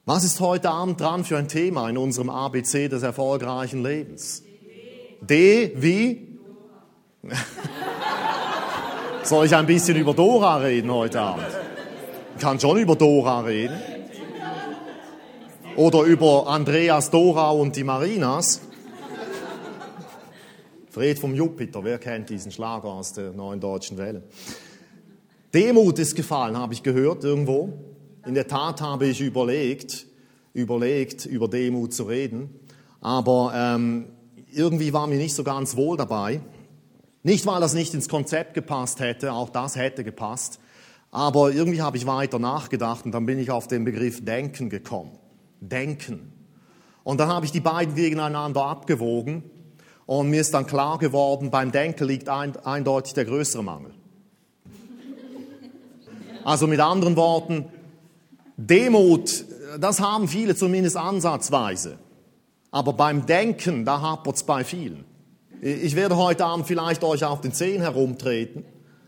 Was ist heute Abend dran für ein Thema in unserem ABC des erfolgreichen Lebens? D wie? Soll ich ein bisschen über Dora reden heute Abend? Ich kann schon über Dora reden. Oder über Andreas, Dora und die Marinas. Fred vom Jupiter, wer kennt diesen Schlager aus der Neuen Deutschen Welle? Demut ist gefallen, habe ich gehört irgendwo. In der Tat habe ich überlegt, über Demut zu reden. Aber irgendwie war mir nicht so ganz wohl dabei. Nicht, weil das nicht ins Konzept gepasst hätte, auch das hätte gepasst. Aber irgendwie habe ich weiter nachgedacht und dann bin ich auf den Begriff Denken gekommen. Denken. Und dann habe ich die beiden gegeneinander abgewogen und mir ist dann klar geworden, beim Denken liegt eindeutig der größere Mangel. Also mit anderen Worten, Demut, das haben viele zumindest ansatzweise. Aber beim Denken, da hapert es bei vielen. Ich werde heute Abend vielleicht euch auf den Zehen herumtreten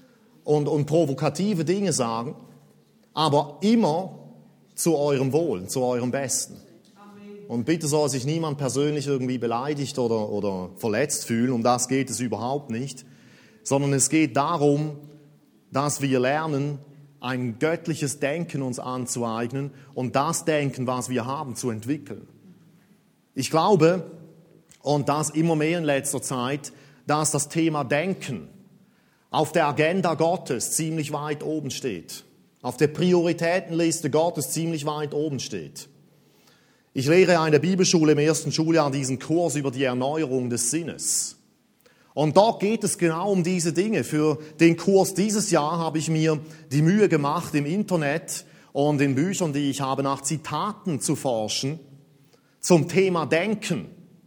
und provokative Dinge sagen, aber immer zu eurem Wohl, zu eurem Besten. Und bitte soll sich niemand persönlich irgendwie beleidigt oder verletzt fühlen, um das geht es überhaupt nicht, sondern es geht darum, dass wir lernen, ein göttliches Denken uns anzueignen und das Denken, was wir haben, zu entwickeln. Ich glaube, und das immer mehr in letzter Zeit, dass das Thema Denken auf der Agenda Gottes ziemlich weit oben steht. Auf der Prioritätenliste Gottes ziemlich weit oben steht. Ich lehre an der Bibelschule im ersten Schuljahr diesen Kurs über die Erneuerung des Sinnes. Und dort geht es genau um diese Dinge. Für den Kurs dieses Jahr habe ich mir die Mühe gemacht, im Internet und in Büchern, die ich habe, nach Zitaten zu forschen zum Thema Denken,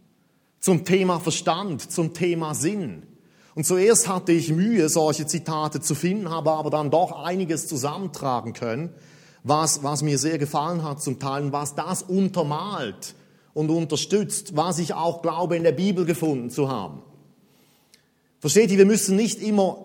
zum Thema Verstand, zum Thema Sinn. Und zuerst hatte ich Mühe, solche Zitate zu finden, habe aber dann doch einiges zusammentragen können, was mir sehr gefallen hat zum Teil und was das untermalt und unterstützt, was ich auch glaube, in der Bibel gefunden zu haben. Versteht ihr, wir müssen nicht immer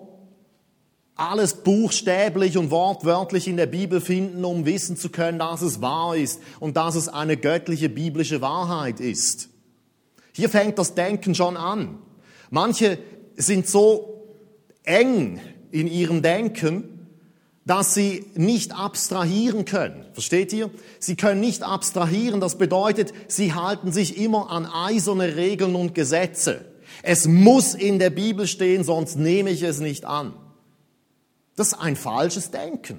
alles buchstäblich und wortwörtlich in der Bibel finden, um wissen zu können, dass es wahr ist und dass es eine göttliche biblische Wahrheit ist. Hier fängt das Denken schon an. Manche sind so eng in ihrem Denken, dass sie nicht abstrahieren können. Versteht ihr? Sie können nicht abstrahieren. Das bedeutet, sie halten sich immer an eiserne Regeln und Gesetze. Es muss in der Bibel stehen, sonst nehme ich es nicht an. Das ist ein falsches Denken.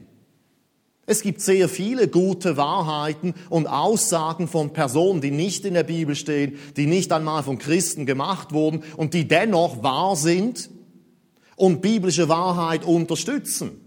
Es gibt sehr viele gute Wahrheiten und Aussagen von Personen, die nicht in der Bibel stehen, die nicht einmal von Christen gemacht wurden und die dennoch wahr sind und biblische Wahrheit unterstützen.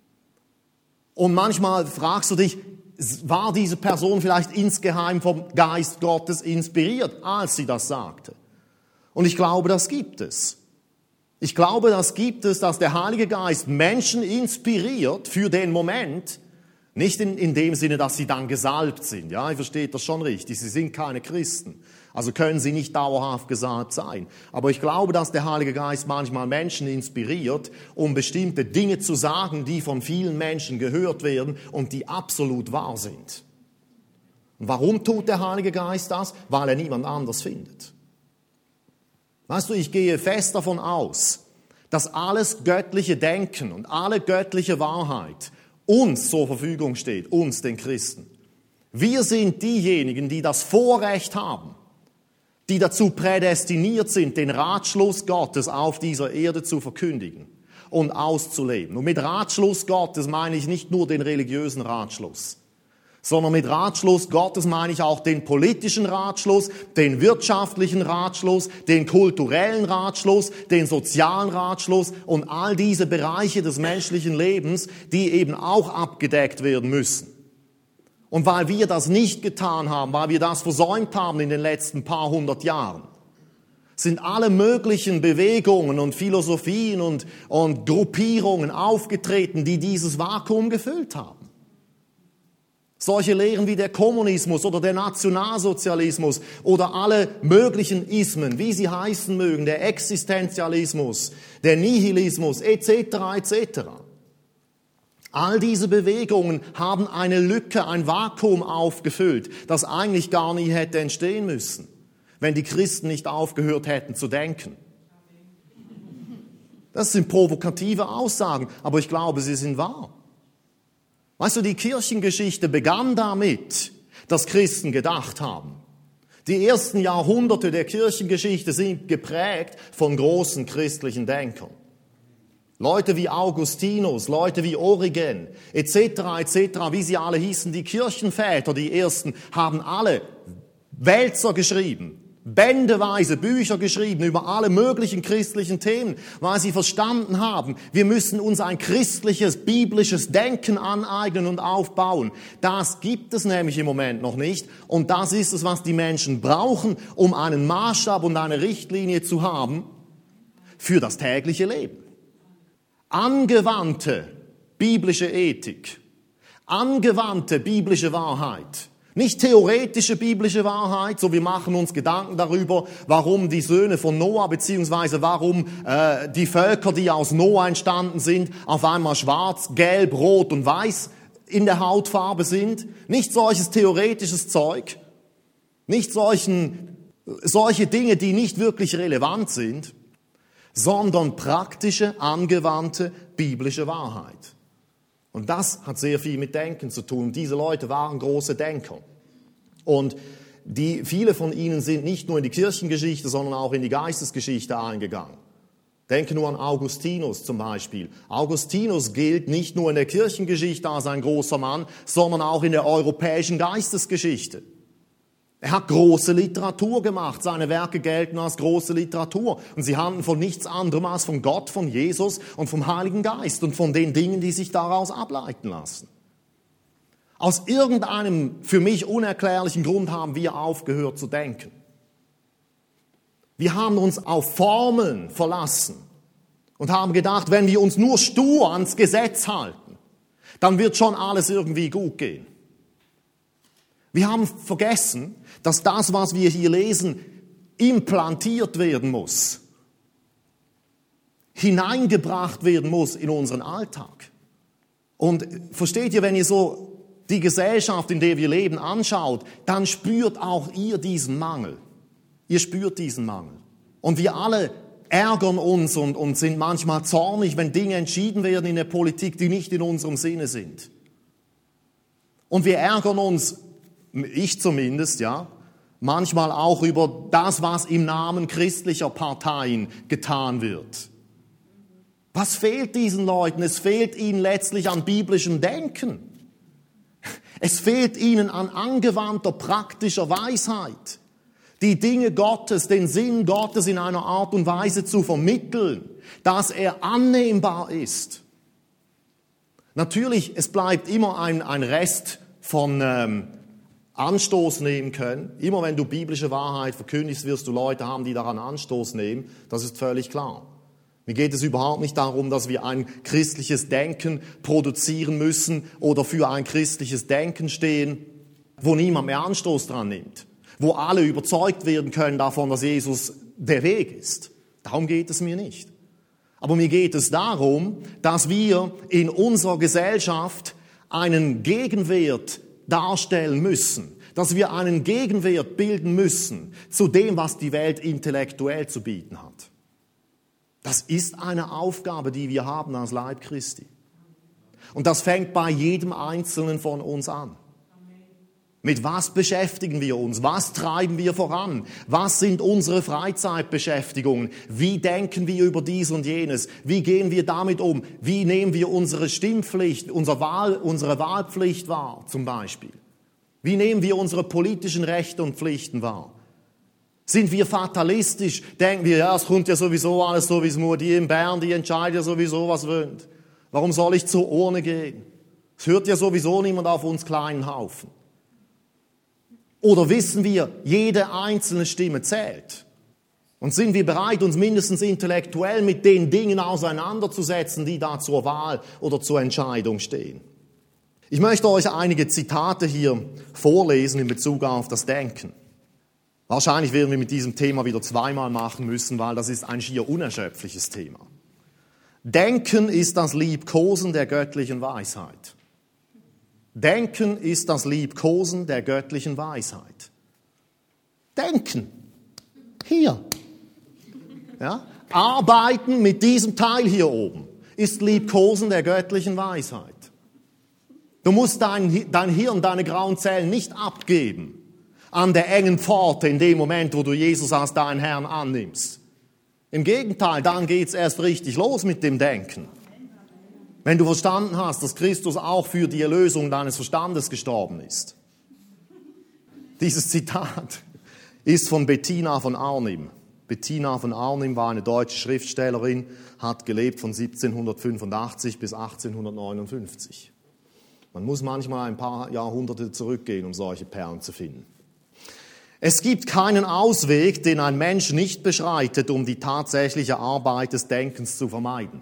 Und manchmal fragst du dich, war diese Person vielleicht insgeheim vom Geist Gottes inspiriert, als sie das sagte? Und ich glaube, das gibt es. Ich glaube, das gibt es, dass der Heilige Geist Menschen inspiriert für den Moment, nicht in dem Sinne, dass sie dann gesalbt sind. Ja, ihr versteht das schon richtig. Sie sind keine Christen. Also können sie nicht dauerhaft gesalbt sein. Aber ich glaube, dass der Heilige Geist manchmal Menschen inspiriert, um bestimmte Dinge zu sagen, die von vielen Menschen gehört werden und die absolut wahr sind. Und warum tut der Heilige Geist das? Weil er niemand anders findet. Weißt du, ich gehe fest davon aus, dass alles göttliche Denken und alle göttliche Wahrheit uns zur Verfügung steht, uns den Christen. Wir sind diejenigen, die das Vorrecht haben, die dazu prädestiniert sind, den Ratschluss Gottes auf dieser Erde zu verkündigen und auszuleben. Und mit Ratschluss Gottes meine ich nicht nur den religiösen Ratschluss, sondern mit Ratschluss Gottes meine ich auch den politischen Ratschluss, den wirtschaftlichen Ratschluss, den kulturellen Ratschluss, den sozialen Ratschluss und all diese Bereiche des menschlichen Lebens, die eben auch abgedeckt werden müssen. Und weil wir das nicht getan haben, weil wir das versäumt haben in den letzten paar hundert Jahren, sind alle möglichen Bewegungen und Philosophien und Gruppierungen aufgetreten, die dieses Vakuum gefüllt haben. Solche Lehren wie der Kommunismus oder der Nationalsozialismus oder alle möglichen Ismen, wie sie heißen mögen, der Existenzialismus, der Nihilismus etc. etc. All diese Bewegungen haben eine Lücke, ein Vakuum aufgefüllt, das eigentlich gar nie hätte entstehen müssen, wenn die Christen nicht aufgehört hätten zu denken. Das sind provokative Aussagen, aber ich glaube, sie sind wahr. Weißt du, die Kirchengeschichte begann damit, dass Christen gedacht haben. Die ersten Jahrhunderte der Kirchengeschichte sind geprägt von großen christlichen Denkern. Leute wie Augustinus, Leute wie Origen, etc., wie sie alle hießen, die Kirchenväter, die ersten, haben alle Wälzer geschrieben, bändeweise Bücher geschrieben über alle möglichen christlichen Themen, weil sie verstanden haben, wir müssen uns ein christliches, biblisches Denken aneignen und aufbauen. Das gibt es nämlich im Moment noch nicht und das ist es, was die Menschen brauchen, um einen Maßstab und eine Richtlinie zu haben für das tägliche Leben. Angewandte biblische Ethik, angewandte biblische Wahrheit, nicht theoretische biblische Wahrheit, so wir machen uns Gedanken darüber, warum die Söhne von Noah beziehungsweise warum die Völker, die aus Noah entstanden sind, auf einmal schwarz, gelb, rot und weiß in der Hautfarbe sind. Nicht solches theoretisches Zeug, nicht solche Dinge, die nicht wirklich relevant sind, sondern praktische, angewandte biblische Wahrheit. Und das hat sehr viel mit Denken zu tun. Diese Leute waren große Denker. Und viele von ihnen sind nicht nur in die Kirchengeschichte, sondern auch in die Geistesgeschichte eingegangen. Denke nur an Augustinus zum Beispiel. Augustinus gilt nicht nur in der Kirchengeschichte als ein großer Mann, sondern auch in der europäischen Geistesgeschichte. Er hat große Literatur gemacht, seine Werke gelten als große Literatur und sie handeln von nichts anderem als von Gott, von Jesus und vom Heiligen Geist und von den Dingen, die sich daraus ableiten lassen. Aus irgendeinem für mich unerklärlichen Grund haben wir aufgehört zu denken. Wir haben uns auf Formeln verlassen und haben gedacht, wenn wir uns nur stur ans Gesetz halten, dann wird schon alles irgendwie gut gehen. Wir haben vergessen, dass das, was wir hier lesen, implantiert werden muss, hineingebracht werden muss in unseren Alltag. Und versteht ihr, wenn ihr so die Gesellschaft, in der wir leben, anschaut, dann spürt auch ihr diesen Mangel. Ihr spürt diesen Mangel. Und wir alle ärgern uns und sind manchmal zornig, wenn Dinge entschieden werden in der Politik, die nicht in unserem Sinne sind. Und wir ärgern uns, ich zumindest, ja, manchmal auch über das, was im Namen christlicher Parteien getan wird. Was fehlt diesen Leuten? Es fehlt ihnen letztlich an biblischem Denken. Es fehlt ihnen an angewandter, praktischer Weisheit, die Dinge Gottes, den Sinn Gottes in einer Art und Weise zu vermitteln, dass er annehmbar ist. Natürlich, es bleibt immer ein Rest von Anstoß nehmen können. Immer wenn du biblische Wahrheit verkündigst, wirst du Leute haben, die daran Anstoß nehmen. Das ist völlig klar. Mir geht es überhaupt nicht darum, dass wir ein christliches Denken produzieren müssen oder für ein christliches Denken stehen, wo niemand mehr Anstoß dran nimmt, wo alle überzeugt werden können davon, dass Jesus der Weg ist. Darum geht es mir nicht. Aber mir geht es darum, dass wir in unserer Gesellschaft einen Gegenwert darstellen müssen, dass wir einen Gegenwert bilden müssen zu dem, was die Welt intellektuell zu bieten hat. Das ist eine Aufgabe, die wir haben als Leib Christi. Und das fängt bei jedem Einzelnen von uns an. Mit was beschäftigen wir uns? Was treiben wir voran? Was sind unsere Freizeitbeschäftigungen? Wie denken wir über dies und jenes? Wie gehen wir damit um? Wie nehmen wir unsere Stimmpflicht, unsere Wahlpflicht wahr, zum Beispiel? Wie nehmen wir unsere politischen Rechte und Pflichten wahr? Sind wir fatalistisch? Denken wir, ja, es kommt ja sowieso alles so, wie es nur die in Bern, die entscheiden ja sowieso, was wollen. Warum soll ich zur Urne gehen? Es hört ja sowieso niemand auf uns kleinen Haufen. Oder wissen wir, jede einzelne Stimme zählt? Und sind wir bereit, uns mindestens intellektuell mit den Dingen auseinanderzusetzen, die da zur Wahl oder zur Entscheidung stehen? Ich möchte euch einige Zitate hier vorlesen in Bezug auf das Denken. Wahrscheinlich werden wir mit diesem Thema wieder zweimal machen müssen, weil das ist ein schier unerschöpfliches Thema. Denken ist das Liebkosen der göttlichen Weisheit. Denken ist das Liebkosen der göttlichen Weisheit. Denken. Hier. Ja? Arbeiten mit diesem Teil hier oben ist Liebkosen der göttlichen Weisheit. Du musst dein Hirn, deine grauen Zellen nicht abgeben an der engen Pforte in dem Moment, wo du Jesus als deinen Herrn annimmst. Im Gegenteil, dann geht's erst richtig los mit dem Denken. Wenn du verstanden hast, dass Christus auch für die Erlösung deines Verstandes gestorben ist. Dieses Zitat ist von Bettina von Arnim. Bettina von Arnim war eine deutsche Schriftstellerin, hat gelebt von 1785 bis 1859. Man muss manchmal ein paar Jahrhunderte zurückgehen, um solche Perlen zu finden. Es gibt keinen Ausweg, den ein Mensch nicht beschreitet, um die tatsächliche Arbeit des Denkens zu vermeiden.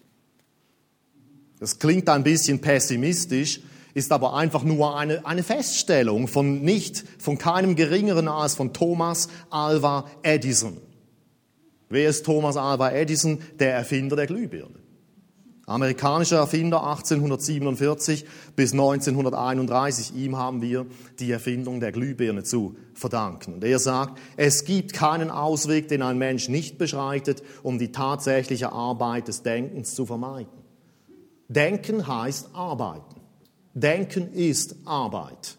Das klingt ein bisschen pessimistisch, ist aber einfach nur eine Feststellung von keinem Geringeren als von Thomas Alva Edison. Wer ist Thomas Alva Edison? Der Erfinder der Glühbirne. Amerikanischer Erfinder 1847 bis 1931. Ihm haben wir die Erfindung der Glühbirne zu verdanken. Und er sagt, es gibt keinen Ausweg, den ein Mensch nicht beschreitet, um die tatsächliche Arbeit des Denkens zu vermeiden. Denken heißt arbeiten. Denken ist Arbeit.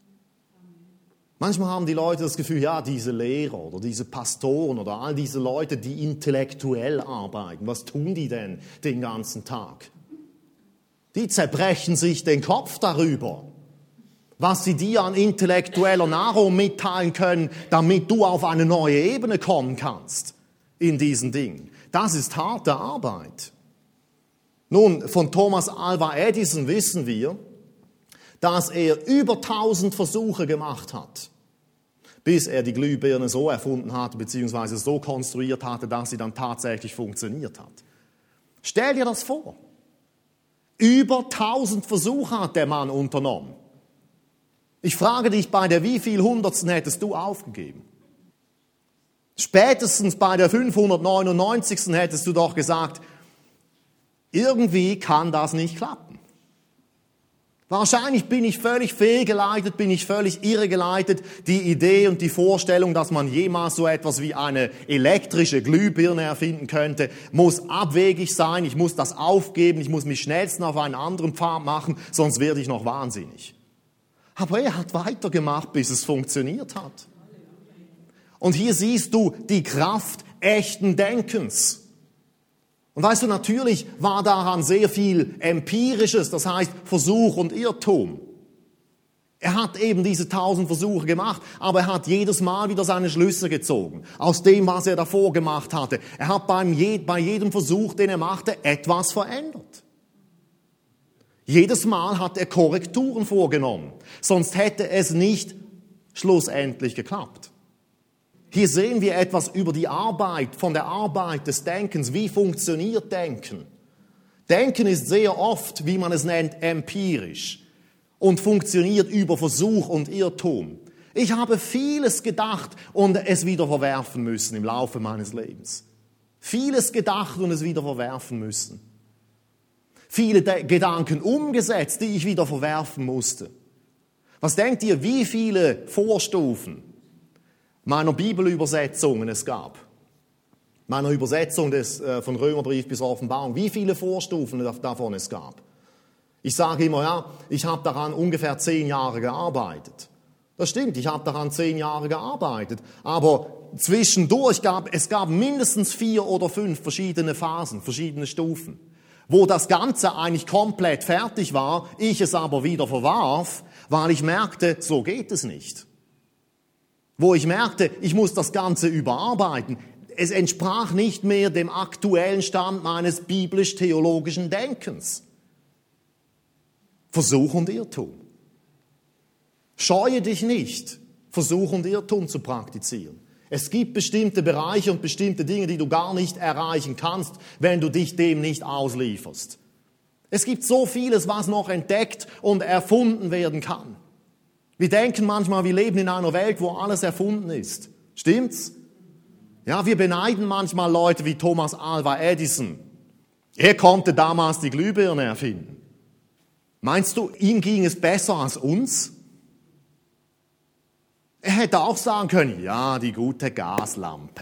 Manchmal haben die Leute das Gefühl, ja, diese Lehrer oder diese Pastoren oder all diese Leute, die intellektuell arbeiten, was tun die denn den ganzen Tag? Die zerbrechen sich den Kopf darüber, was sie dir an intellektueller Nahrung mitteilen können, damit du auf eine neue Ebene kommen kannst in diesen Dingen. Das ist harte Arbeit. Nun, von Thomas Alva Edison wissen wir, dass er über 1000 Versuche gemacht hat, bis er die Glühbirne so erfunden hatte, beziehungsweise so konstruiert hatte, dass sie dann tatsächlich funktioniert hat. Stell dir das vor. Über 1000 Versuche hat der Mann unternommen. Ich frage dich, bei der wieviel Hundertsten hättest du aufgegeben? Spätestens bei der 599. hättest du doch gesagt, irgendwie kann das nicht klappen. Wahrscheinlich bin ich völlig fehlgeleitet, bin ich völlig irregeleitet. Die Idee und die Vorstellung, dass man jemals so etwas wie eine elektrische Glühbirne erfinden könnte, muss abwegig sein. Ich muss das aufgeben, ich muss mich schnellstens auf einen anderen Pfad machen, sonst werde ich noch wahnsinnig. Aber er hat weitergemacht, bis es funktioniert hat. Und hier siehst du die Kraft echten Denkens. Und weißt du, natürlich war daran sehr viel Empirisches, das heißt Versuch und Irrtum. Er hat eben diese 1000 Versuche gemacht, aber er hat jedes Mal wieder seine Schlüsse gezogen aus dem, was er davor gemacht hatte. Er hat bei jedem Versuch, den er machte, etwas verändert. Jedes Mal hat er Korrekturen vorgenommen, sonst hätte es nicht schlussendlich geklappt. Hier sehen wir etwas über die Arbeit, von der Arbeit des Denkens. Wie funktioniert Denken? Denken ist sehr oft, wie man es nennt, empirisch und funktioniert über Versuch und Irrtum. Ich habe vieles gedacht und es wieder verwerfen müssen im Laufe meines Lebens. Vieles gedacht und es wieder verwerfen müssen. Viele Gedanken umgesetzt, die ich wieder verwerfen musste. Was denkt ihr, wie viele Vorstufen meiner Bibelübersetzungen es gab? Meiner Übersetzung von Römerbrief bis Offenbarung. Wie viele Vorstufen davon es gab? Ich sage immer, ja, ich habe daran ungefähr 10 Jahre gearbeitet. Das stimmt, ich habe daran 10 Jahre gearbeitet. Aber zwischendurch gab es mindestens 4 oder 5 verschiedene Phasen, verschiedene Stufen, wo das Ganze eigentlich komplett fertig war, ich es aber wieder verwarf, weil ich merkte, so geht es nicht. Wo ich merkte, ich muss das Ganze überarbeiten. Es entsprach nicht mehr dem aktuellen Stand meines biblisch-theologischen Denkens. Versuch und Irrtum. Scheue dich nicht, Versuch und Irrtum zu praktizieren. Es gibt bestimmte Bereiche und bestimmte Dinge, die du gar nicht erreichen kannst, wenn du dich dem nicht auslieferst. Es gibt so vieles, was noch entdeckt und erfunden werden kann. Wir denken manchmal, wir leben in einer Welt, wo alles erfunden ist. Stimmt's? Ja, wir beneiden manchmal Leute wie Thomas Alva Edison. Er konnte damals die Glühbirne erfinden. Meinst du, ihm ging es besser als uns? Er hätte auch sagen können, ja, die gute Gaslampe.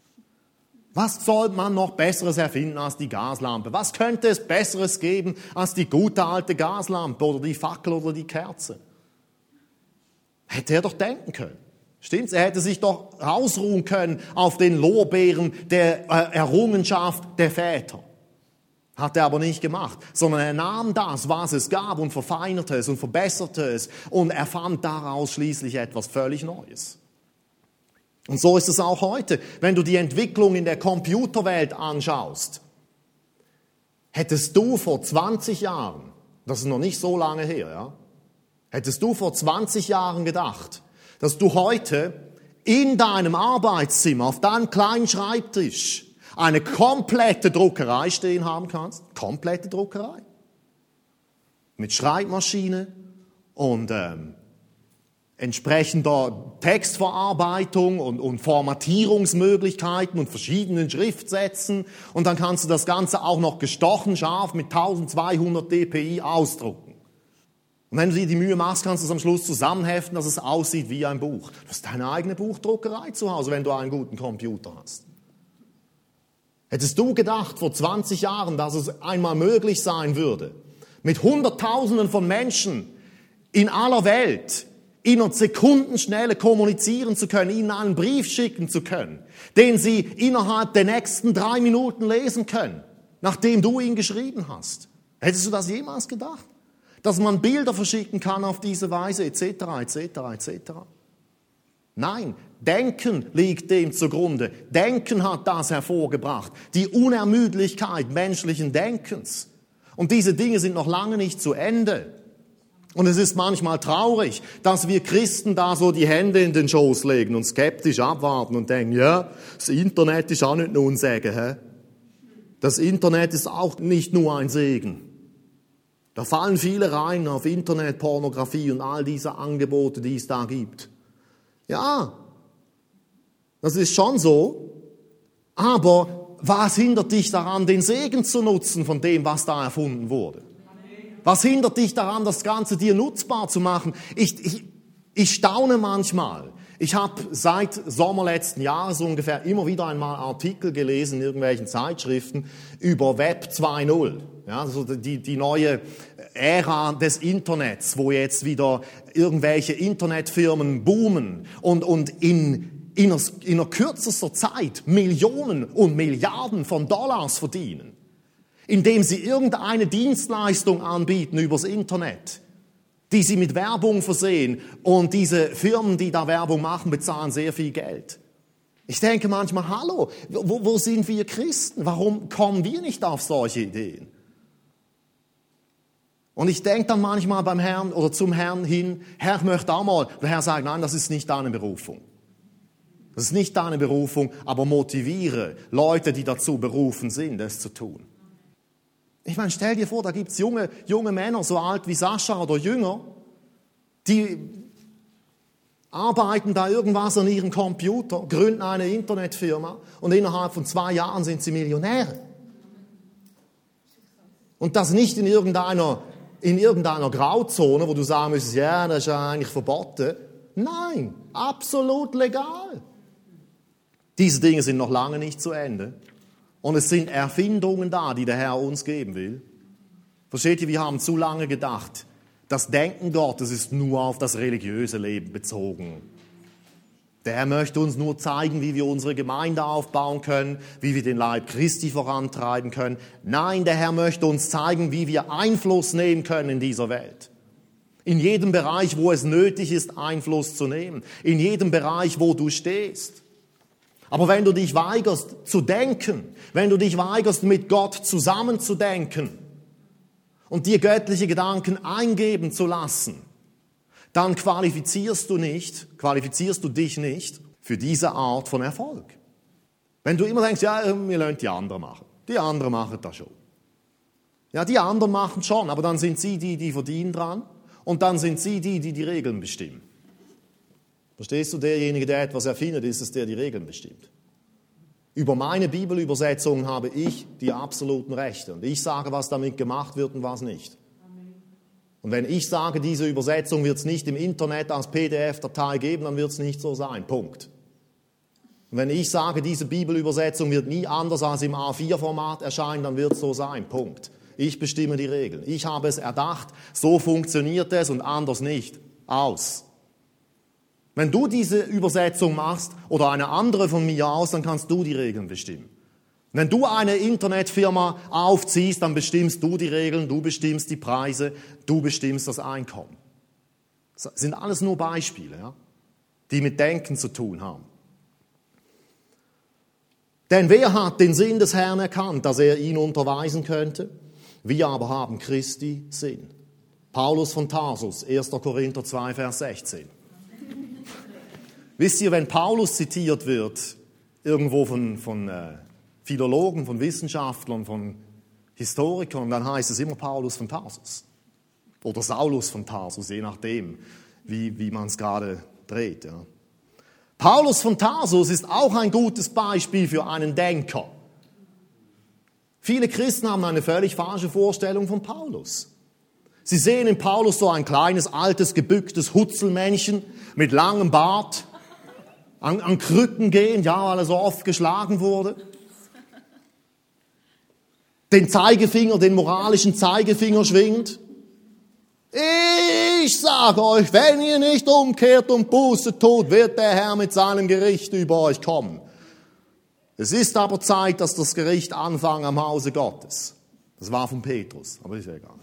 Was soll man noch Besseres erfinden als die Gaslampe? Was könnte es Besseres geben als die gute alte Gaslampe oder die Fackel oder die Kerze? Hätte er doch denken können. Stimmt's? Er hätte sich doch ausruhen können auf den Lorbeeren der Errungenschaft der Väter. Hat er aber nicht gemacht, sondern er nahm das, was es gab und verfeinerte es und verbesserte es und erfand daraus schließlich etwas völlig Neues. Und so ist es auch heute. Wenn du die Entwicklung in der Computerwelt anschaust, hättest du vor 20 Jahren, das ist noch nicht so lange her, ja, hättest du vor 20 Jahren gedacht, dass du heute in deinem Arbeitszimmer, auf deinem kleinen Schreibtisch, eine komplette Druckerei stehen haben kannst? Komplette Druckerei. Mit Schreibmaschine und entsprechender Textverarbeitung und Formatierungsmöglichkeiten und verschiedenen Schriftsätzen. Und dann kannst du das Ganze auch noch gestochen scharf mit 1200 dpi ausdrucken. Und wenn du dir die Mühe machst, kannst du es am Schluss zusammenheften, dass es aussieht wie ein Buch. Du hast deine eigene Buchdruckerei zu Hause, wenn du einen guten Computer hast. Hättest du gedacht vor 20 Jahren, dass es einmal möglich sein würde, mit Hunderttausenden von Menschen in aller Welt in einer Sekundenschnelle kommunizieren zu können, ihnen einen Brief schicken zu können, den sie innerhalb der nächsten 3 Minuten lesen können, nachdem du ihn geschrieben hast? Hättest du das jemals gedacht? Dass man Bilder verschicken kann auf diese Weise, etc., etc., etc.? Nein, Denken liegt dem zugrunde. Denken hat das hervorgebracht. Die Unermüdlichkeit menschlichen Denkens. Und diese Dinge sind noch lange nicht zu Ende. Und es ist manchmal traurig, dass wir Christen da so die Hände in den Schoß legen und skeptisch abwarten und denken, ja, das Internet ist auch nicht nur ein Segen. He? Das Internet ist auch nicht nur ein Segen. Da fallen viele rein auf Internetpornografie und all diese Angebote, die es da gibt. Ja, das ist schon so, aber was hindert dich daran, den Segen zu nutzen von dem, was da erfunden wurde? Was hindert dich daran, das Ganze dir nutzbar zu machen? Ich staune manchmal. Ich habe seit Sommer letzten Jahres ungefähr immer wieder einmal Artikel gelesen in irgendwelchen Zeitschriften über Web 2.0. Ja, also die neue Ära des Internets, wo jetzt wieder irgendwelche Internetfirmen boomen und in einer kürzester Zeit Millionen und Milliarden von Dollars verdienen, indem sie irgendeine Dienstleistung anbieten übers Internet, die sie mit Werbung versehen. Und diese Firmen, die da Werbung machen, bezahlen sehr viel Geld. Ich denke manchmal, hallo, wo sind wir Christen? Warum kommen wir nicht auf solche Ideen? Und ich denke dann manchmal beim Herrn oder zum Herrn hin, Herr, ich möchte auch mal. Der Herr sagt, nein, das ist nicht deine Berufung. Das ist nicht deine Berufung, aber motiviere Leute, die dazu berufen sind, es zu tun. Ich meine, stell dir vor, da gibt's junge Männer, so alt wie Sascha oder jünger, die arbeiten da irgendwas an ihrem Computer, gründen eine Internetfirma und innerhalb von 2 Jahren sind sie Millionäre. Und das nicht in irgendeiner Grauzone, wo du sagen müsstest, ja, das ist ja eigentlich verboten. Nein, absolut legal. Diese Dinge sind noch lange nicht zu Ende. Und es sind Erfindungen da, die der Herr uns geben will. Versteht ihr, wir haben zu lange gedacht, das Denken Gottes ist nur auf das religiöse Leben bezogen. Der Herr möchte uns nur zeigen, wie wir unsere Gemeinde aufbauen können, wie wir den Leib Christi vorantreiben können. Nein, der Herr möchte uns zeigen, wie wir Einfluss nehmen können in dieser Welt. In jedem Bereich, wo es nötig ist, Einfluss zu nehmen. In jedem Bereich, wo du stehst. Aber wenn du dich weigerst zu denken, wenn du dich weigerst, mit Gott zusammenzudenken und dir göttliche Gedanken eingeben zu lassen, dann qualifizierst du dich nicht für diese Art von Erfolg. Wenn du immer denkst, ja, wir lassen die anderen machen. Die anderen machen das schon. Ja, die anderen machen schon, aber dann sind sie die verdienen dran und dann sind sie die Regeln bestimmen. Verstehst du, derjenige, der etwas erfindet, ist es, der die Regeln bestimmt. Über meine Bibelübersetzungen habe ich die absoluten Rechte. Und ich sage, was damit gemacht wird und was nicht. Und wenn ich sage, diese Übersetzung wird es nicht im Internet als PDF-Datei geben, dann wird es nicht so sein. Punkt. Und wenn ich sage, diese Bibelübersetzung wird nie anders als im A4-Format erscheinen, dann wird es so sein. Punkt. Ich bestimme die Regeln. Ich habe es erdacht, so funktioniert es und anders nicht. Aus. Wenn du diese Übersetzung machst oder eine andere von mir aus, dann kannst du die Regeln bestimmen. Wenn du eine Internetfirma aufziehst, dann bestimmst du die Regeln, du bestimmst die Preise, du bestimmst das Einkommen. Das sind alles nur Beispiele, ja, die mit Denken zu tun haben. Denn wer hat den Sinn des Herrn erkannt, dass er ihn unterweisen könnte? Wir aber haben Christi Sinn. Paulus von Tarsus, 1. Korinther 2, Vers 16. Wisst ihr, wenn Paulus zitiert wird, irgendwo von Philologen, von Wissenschaftlern, von Historikern, dann heißt es immer Paulus von Tarsus. Oder Saulus von Tarsus, je nachdem, wie man es gerade dreht. Ja. Paulus von Tarsus ist auch ein gutes Beispiel für einen Denker. Viele Christen haben eine völlig falsche Vorstellung von Paulus. Sie sehen in Paulus so ein kleines, altes, gebücktes Hutzelmännchen mit langem Bart, an Krücken gehen, ja, weil er so oft geschlagen wurde. Den Zeigefinger, den moralischen Zeigefinger schwingt. Ich sage euch, wenn ihr nicht umkehrt und Buße tut, wird der Herr mit seinem Gericht über euch kommen. Es ist aber Zeit, dass das Gericht anfange am Hause Gottes. Das war von Petrus, aber ist ja egal.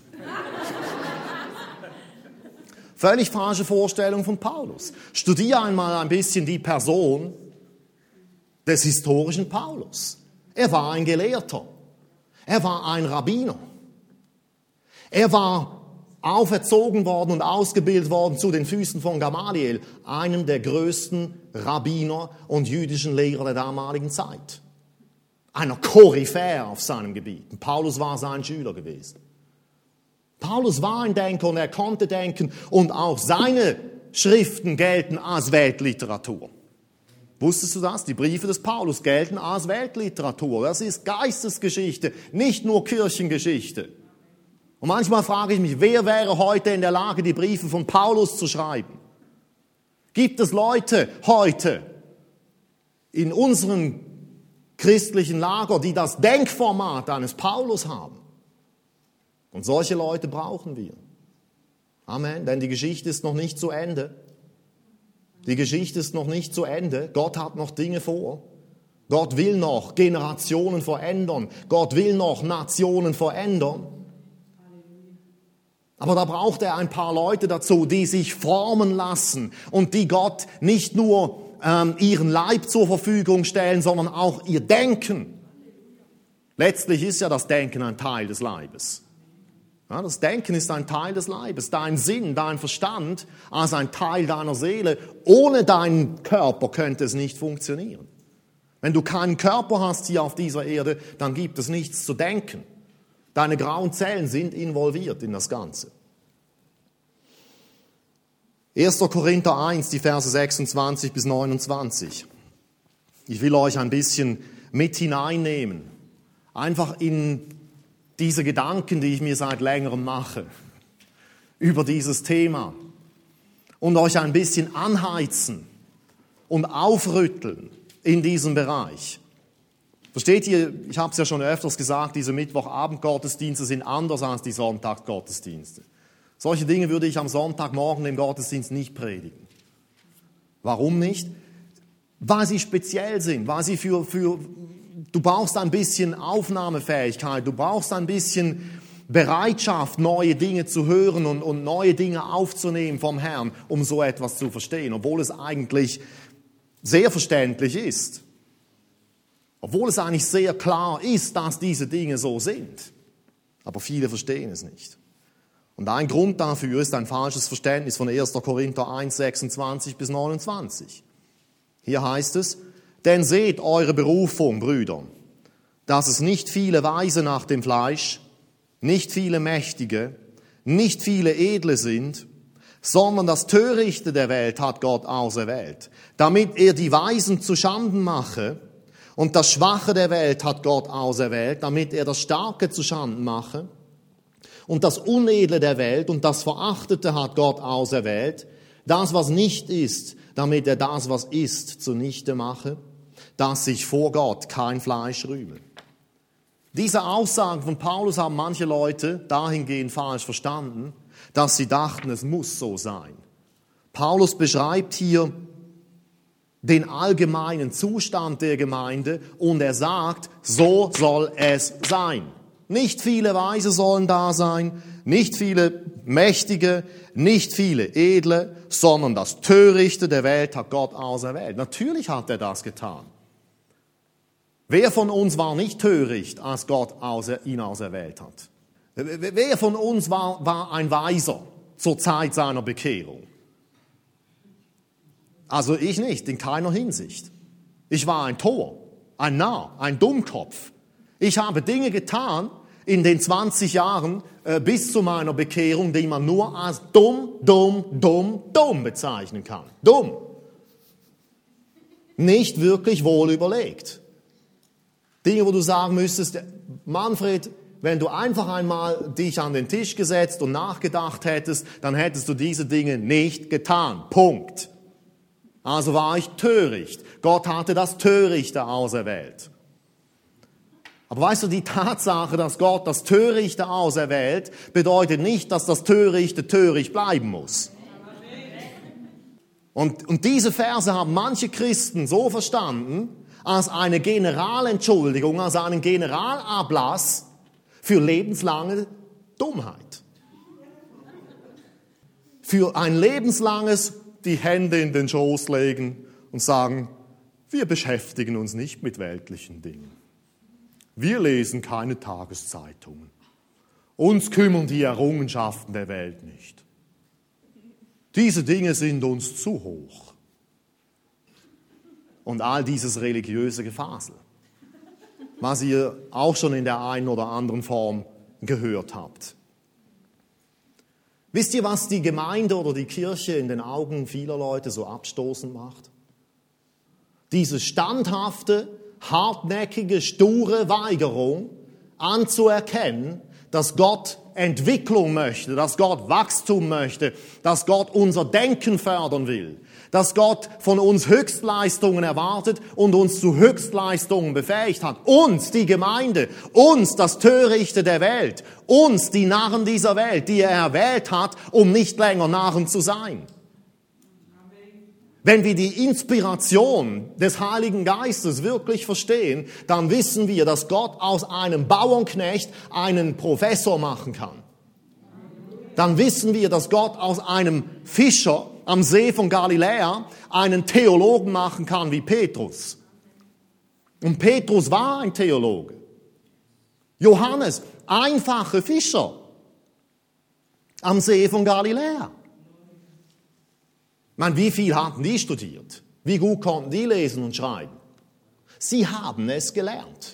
Völlig falsche Vorstellung von Paulus. Studiere einmal ein bisschen die Person des historischen Paulus. Er war ein Gelehrter. Er war ein Rabbiner. Er war auferzogen worden und ausgebildet worden zu den Füßen von Gamaliel, einem der größten Rabbiner und jüdischen Lehrer der damaligen Zeit. Einer Koryphäe auf seinem Gebiet. Und Paulus war sein Schüler gewesen. Paulus war ein Denker und er konnte denken und auch seine Schriften gelten als Weltliteratur. Wusstest du das? Die Briefe des Paulus gelten als Weltliteratur. Das ist Geistesgeschichte, nicht nur Kirchengeschichte. Und manchmal frage ich mich, wer wäre heute in der Lage, die Briefe von Paulus zu schreiben? Gibt es Leute heute in unserem christlichen Lager, die das Denkformat eines Paulus haben? Und solche Leute brauchen wir. Amen. Denn die Geschichte ist noch nicht zu Ende. Die Geschichte ist noch nicht zu Ende. Gott hat noch Dinge vor. Gott will noch Generationen verändern. Gott will noch Nationen verändern. Aber da braucht er ein paar Leute dazu, die sich formen lassen und die Gott nicht nur ihren Leib zur Verfügung stellen, sondern auch ihr Denken. Letztlich ist ja das Denken ein Teil des Leibes. Ja, das Denken ist ein Teil des Leibes. Dein Sinn, dein Verstand als ein Teil deiner Seele. Ohne deinen Körper könnte es nicht funktionieren. Wenn du keinen Körper hast hier auf dieser Erde, dann gibt es nichts zu denken. Deine grauen Zellen sind involviert in das Ganze. 1. Korinther 1, die Verse 26 bis 29. Ich will euch ein bisschen mit hineinnehmen. Einfach in diese Gedanken, die ich mir seit längerem mache, über dieses Thema. Und euch ein bisschen anheizen und aufrütteln in diesem Bereich. Versteht ihr, ich habe es ja schon öfters gesagt, diese Mittwochabend-Gottesdienste sind anders als die Sonntagsgottesdienste. Solche Dinge würde ich am Sonntagmorgen im Gottesdienst nicht predigen. Warum nicht? Weil sie speziell sind, weil sie du brauchst ein bisschen Aufnahmefähigkeit, du brauchst ein bisschen Bereitschaft, neue Dinge zu hören und neue Dinge aufzunehmen vom Herrn, um so etwas zu verstehen, obwohl es eigentlich sehr verständlich ist. Obwohl es eigentlich sehr klar ist, dass diese Dinge so sind. Aber viele verstehen es nicht. Und ein Grund dafür ist ein falsches Verständnis von 1. Korinther 1, 26 bis 29. Hier heißt es, denn seht eure Berufung, Brüder, dass es nicht viele Weise nach dem Fleisch, nicht viele Mächtige, nicht viele Edle sind, sondern das Törichte der Welt hat Gott auserwählt, damit er die Weisen zu Schanden mache. Und das Schwache der Welt hat Gott auserwählt, damit er das Starke zuschanden mache. Und das Unedle der Welt und das Verachtete hat Gott auserwählt, das, was nicht ist, damit er das, was ist, zunichte mache, dass sich vor Gott kein Fleisch rühme. Diese Aussagen von Paulus haben manche Leute dahingehend falsch verstanden, dass sie dachten, es muss so sein. Paulus beschreibt hier den allgemeinen Zustand der Gemeinde und er sagt, so soll es sein. Nicht viele Weise sollen da sein, nicht viele Mächtige, nicht viele Edle, sondern das Törichte der Welt hat Gott auserwählt. Natürlich hat er das getan. Wer von uns war nicht töricht, als Gott ihn auserwählt hat? Wer von uns war ein Weiser zur Zeit seiner Bekehrung? Also ich nicht, in keiner Hinsicht. Ich war ein Tor, ein Narr, ein Dummkopf. Ich habe Dinge getan in den 20 Jahren bis zu meiner Bekehrung, die man nur als dumm bezeichnen kann. Dumm. Nicht wirklich wohl überlegt. Dinge, wo du sagen müsstest, Manfred, wenn du einfach einmal dich an den Tisch gesetzt und nachgedacht hättest, dann hättest du diese Dinge nicht getan. Punkt. Also war ich töricht. Gott hatte das Törichte auserwählt. Aber weißt du, die Tatsache, dass Gott das Törichte auserwählt, bedeutet nicht, dass das Törichte töricht bleiben muss. Und diese Verse haben manche Christen so verstanden, als eine Generalentschuldigung, als einen Generalablass für lebenslange Dummheit. Für ein lebenslanges die Hände in den Schoß legen und sagen, wir beschäftigen uns nicht mit weltlichen Dingen. Wir lesen keine Tageszeitungen. Uns kümmern die Errungenschaften der Welt nicht. Diese Dinge sind uns zu hoch. Und all dieses religiöse Gefasel, was ihr auch schon in der einen oder anderen Form gehört habt. Wisst ihr, was die Gemeinde oder die Kirche in den Augen vieler Leute so abstoßend macht? Diese standhafte, hartnäckige, sture Weigerung anzuerkennen, dass Gott Entwicklung möchte, dass Gott Wachstum möchte, dass Gott unser Denken fördern will, dass Gott von uns Höchstleistungen erwartet und uns zu Höchstleistungen befähigt hat. Uns, die Gemeinde, uns, das Törichte der Welt, uns, die Narren dieser Welt, die er erwählt hat, um nicht länger Narren zu sein. Wenn wir die Inspiration des Heiligen Geistes wirklich verstehen, dann wissen wir, dass Gott aus einem Bauernknecht einen Professor machen kann. Dann wissen wir, dass Gott aus einem Fischer am See von Galiläa einen Theologen machen kann wie Petrus. Und Petrus war ein Theologe. Johannes, einfache Fischer am See von Galiläa. Wie viel hatten die studiert? Wie gut konnten die lesen und schreiben? Sie haben es gelernt.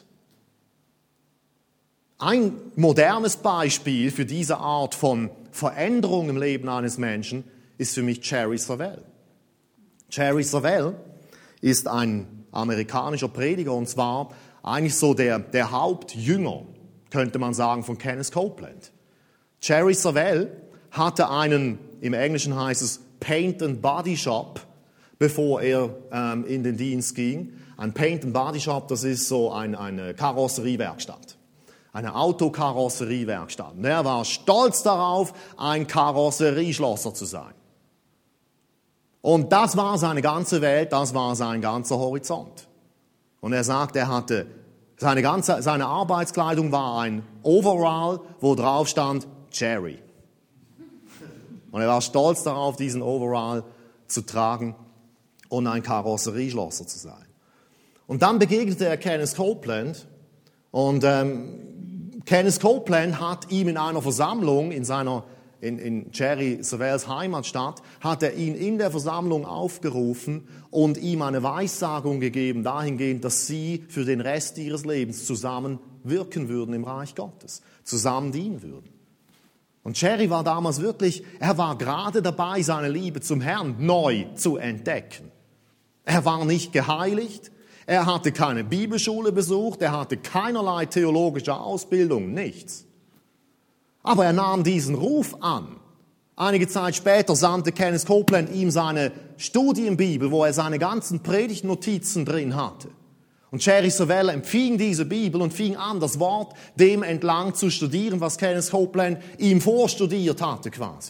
Ein modernes Beispiel für diese Art von Veränderung im Leben eines Menschen ist für mich Jerry Savelle. Jerry Savelle ist ein amerikanischer Prediger und zwar eigentlich so der Hauptjünger, könnte man sagen, von Kenneth Copeland. Jerry Savelle hatte einen, im Englischen heißt es Paint and Body Shop, bevor er in den Dienst ging. Ein Paint and Body Shop, das ist so eine Karosseriewerkstatt. Eine Autokarosseriewerkstatt. Und er war stolz darauf, ein Karosserieschlosser zu sein. Und das war seine ganze Welt, das war sein ganzer Horizont. Und er sagt, er hatte seine Arbeitskleidung war ein Overall, wo drauf stand Jerry. Und er war stolz darauf, diesen Overall zu tragen und ein Karosserieschlosser zu sein. Und dann begegnete er Kenneth Copeland und Kenneth Copeland hat ihm in einer Versammlung in Jerry Savelles Heimatstadt, hat er ihn in der Versammlung aufgerufen und ihm eine Weissagung gegeben, dahingehend, dass sie für den Rest ihres Lebens zusammen wirken würden im Reich Gottes, zusammen dienen würden. Und Jerry war damals wirklich, er war gerade dabei, seine Liebe zum Herrn neu zu entdecken. Er war nicht geheiligt, Er hatte keine Bibelschule besucht, er hatte keinerlei theologische Ausbildung, nichts. Aber er nahm diesen Ruf an. Einige Zeit später sandte Kenneth Copeland ihm seine Studienbibel, wo er seine ganzen Predigtnotizen drin hatte. Und Jerry Savelle empfing diese Bibel und fing an, das Wort dem entlang zu studieren, was Kenneth Copeland ihm vorstudiert hatte quasi.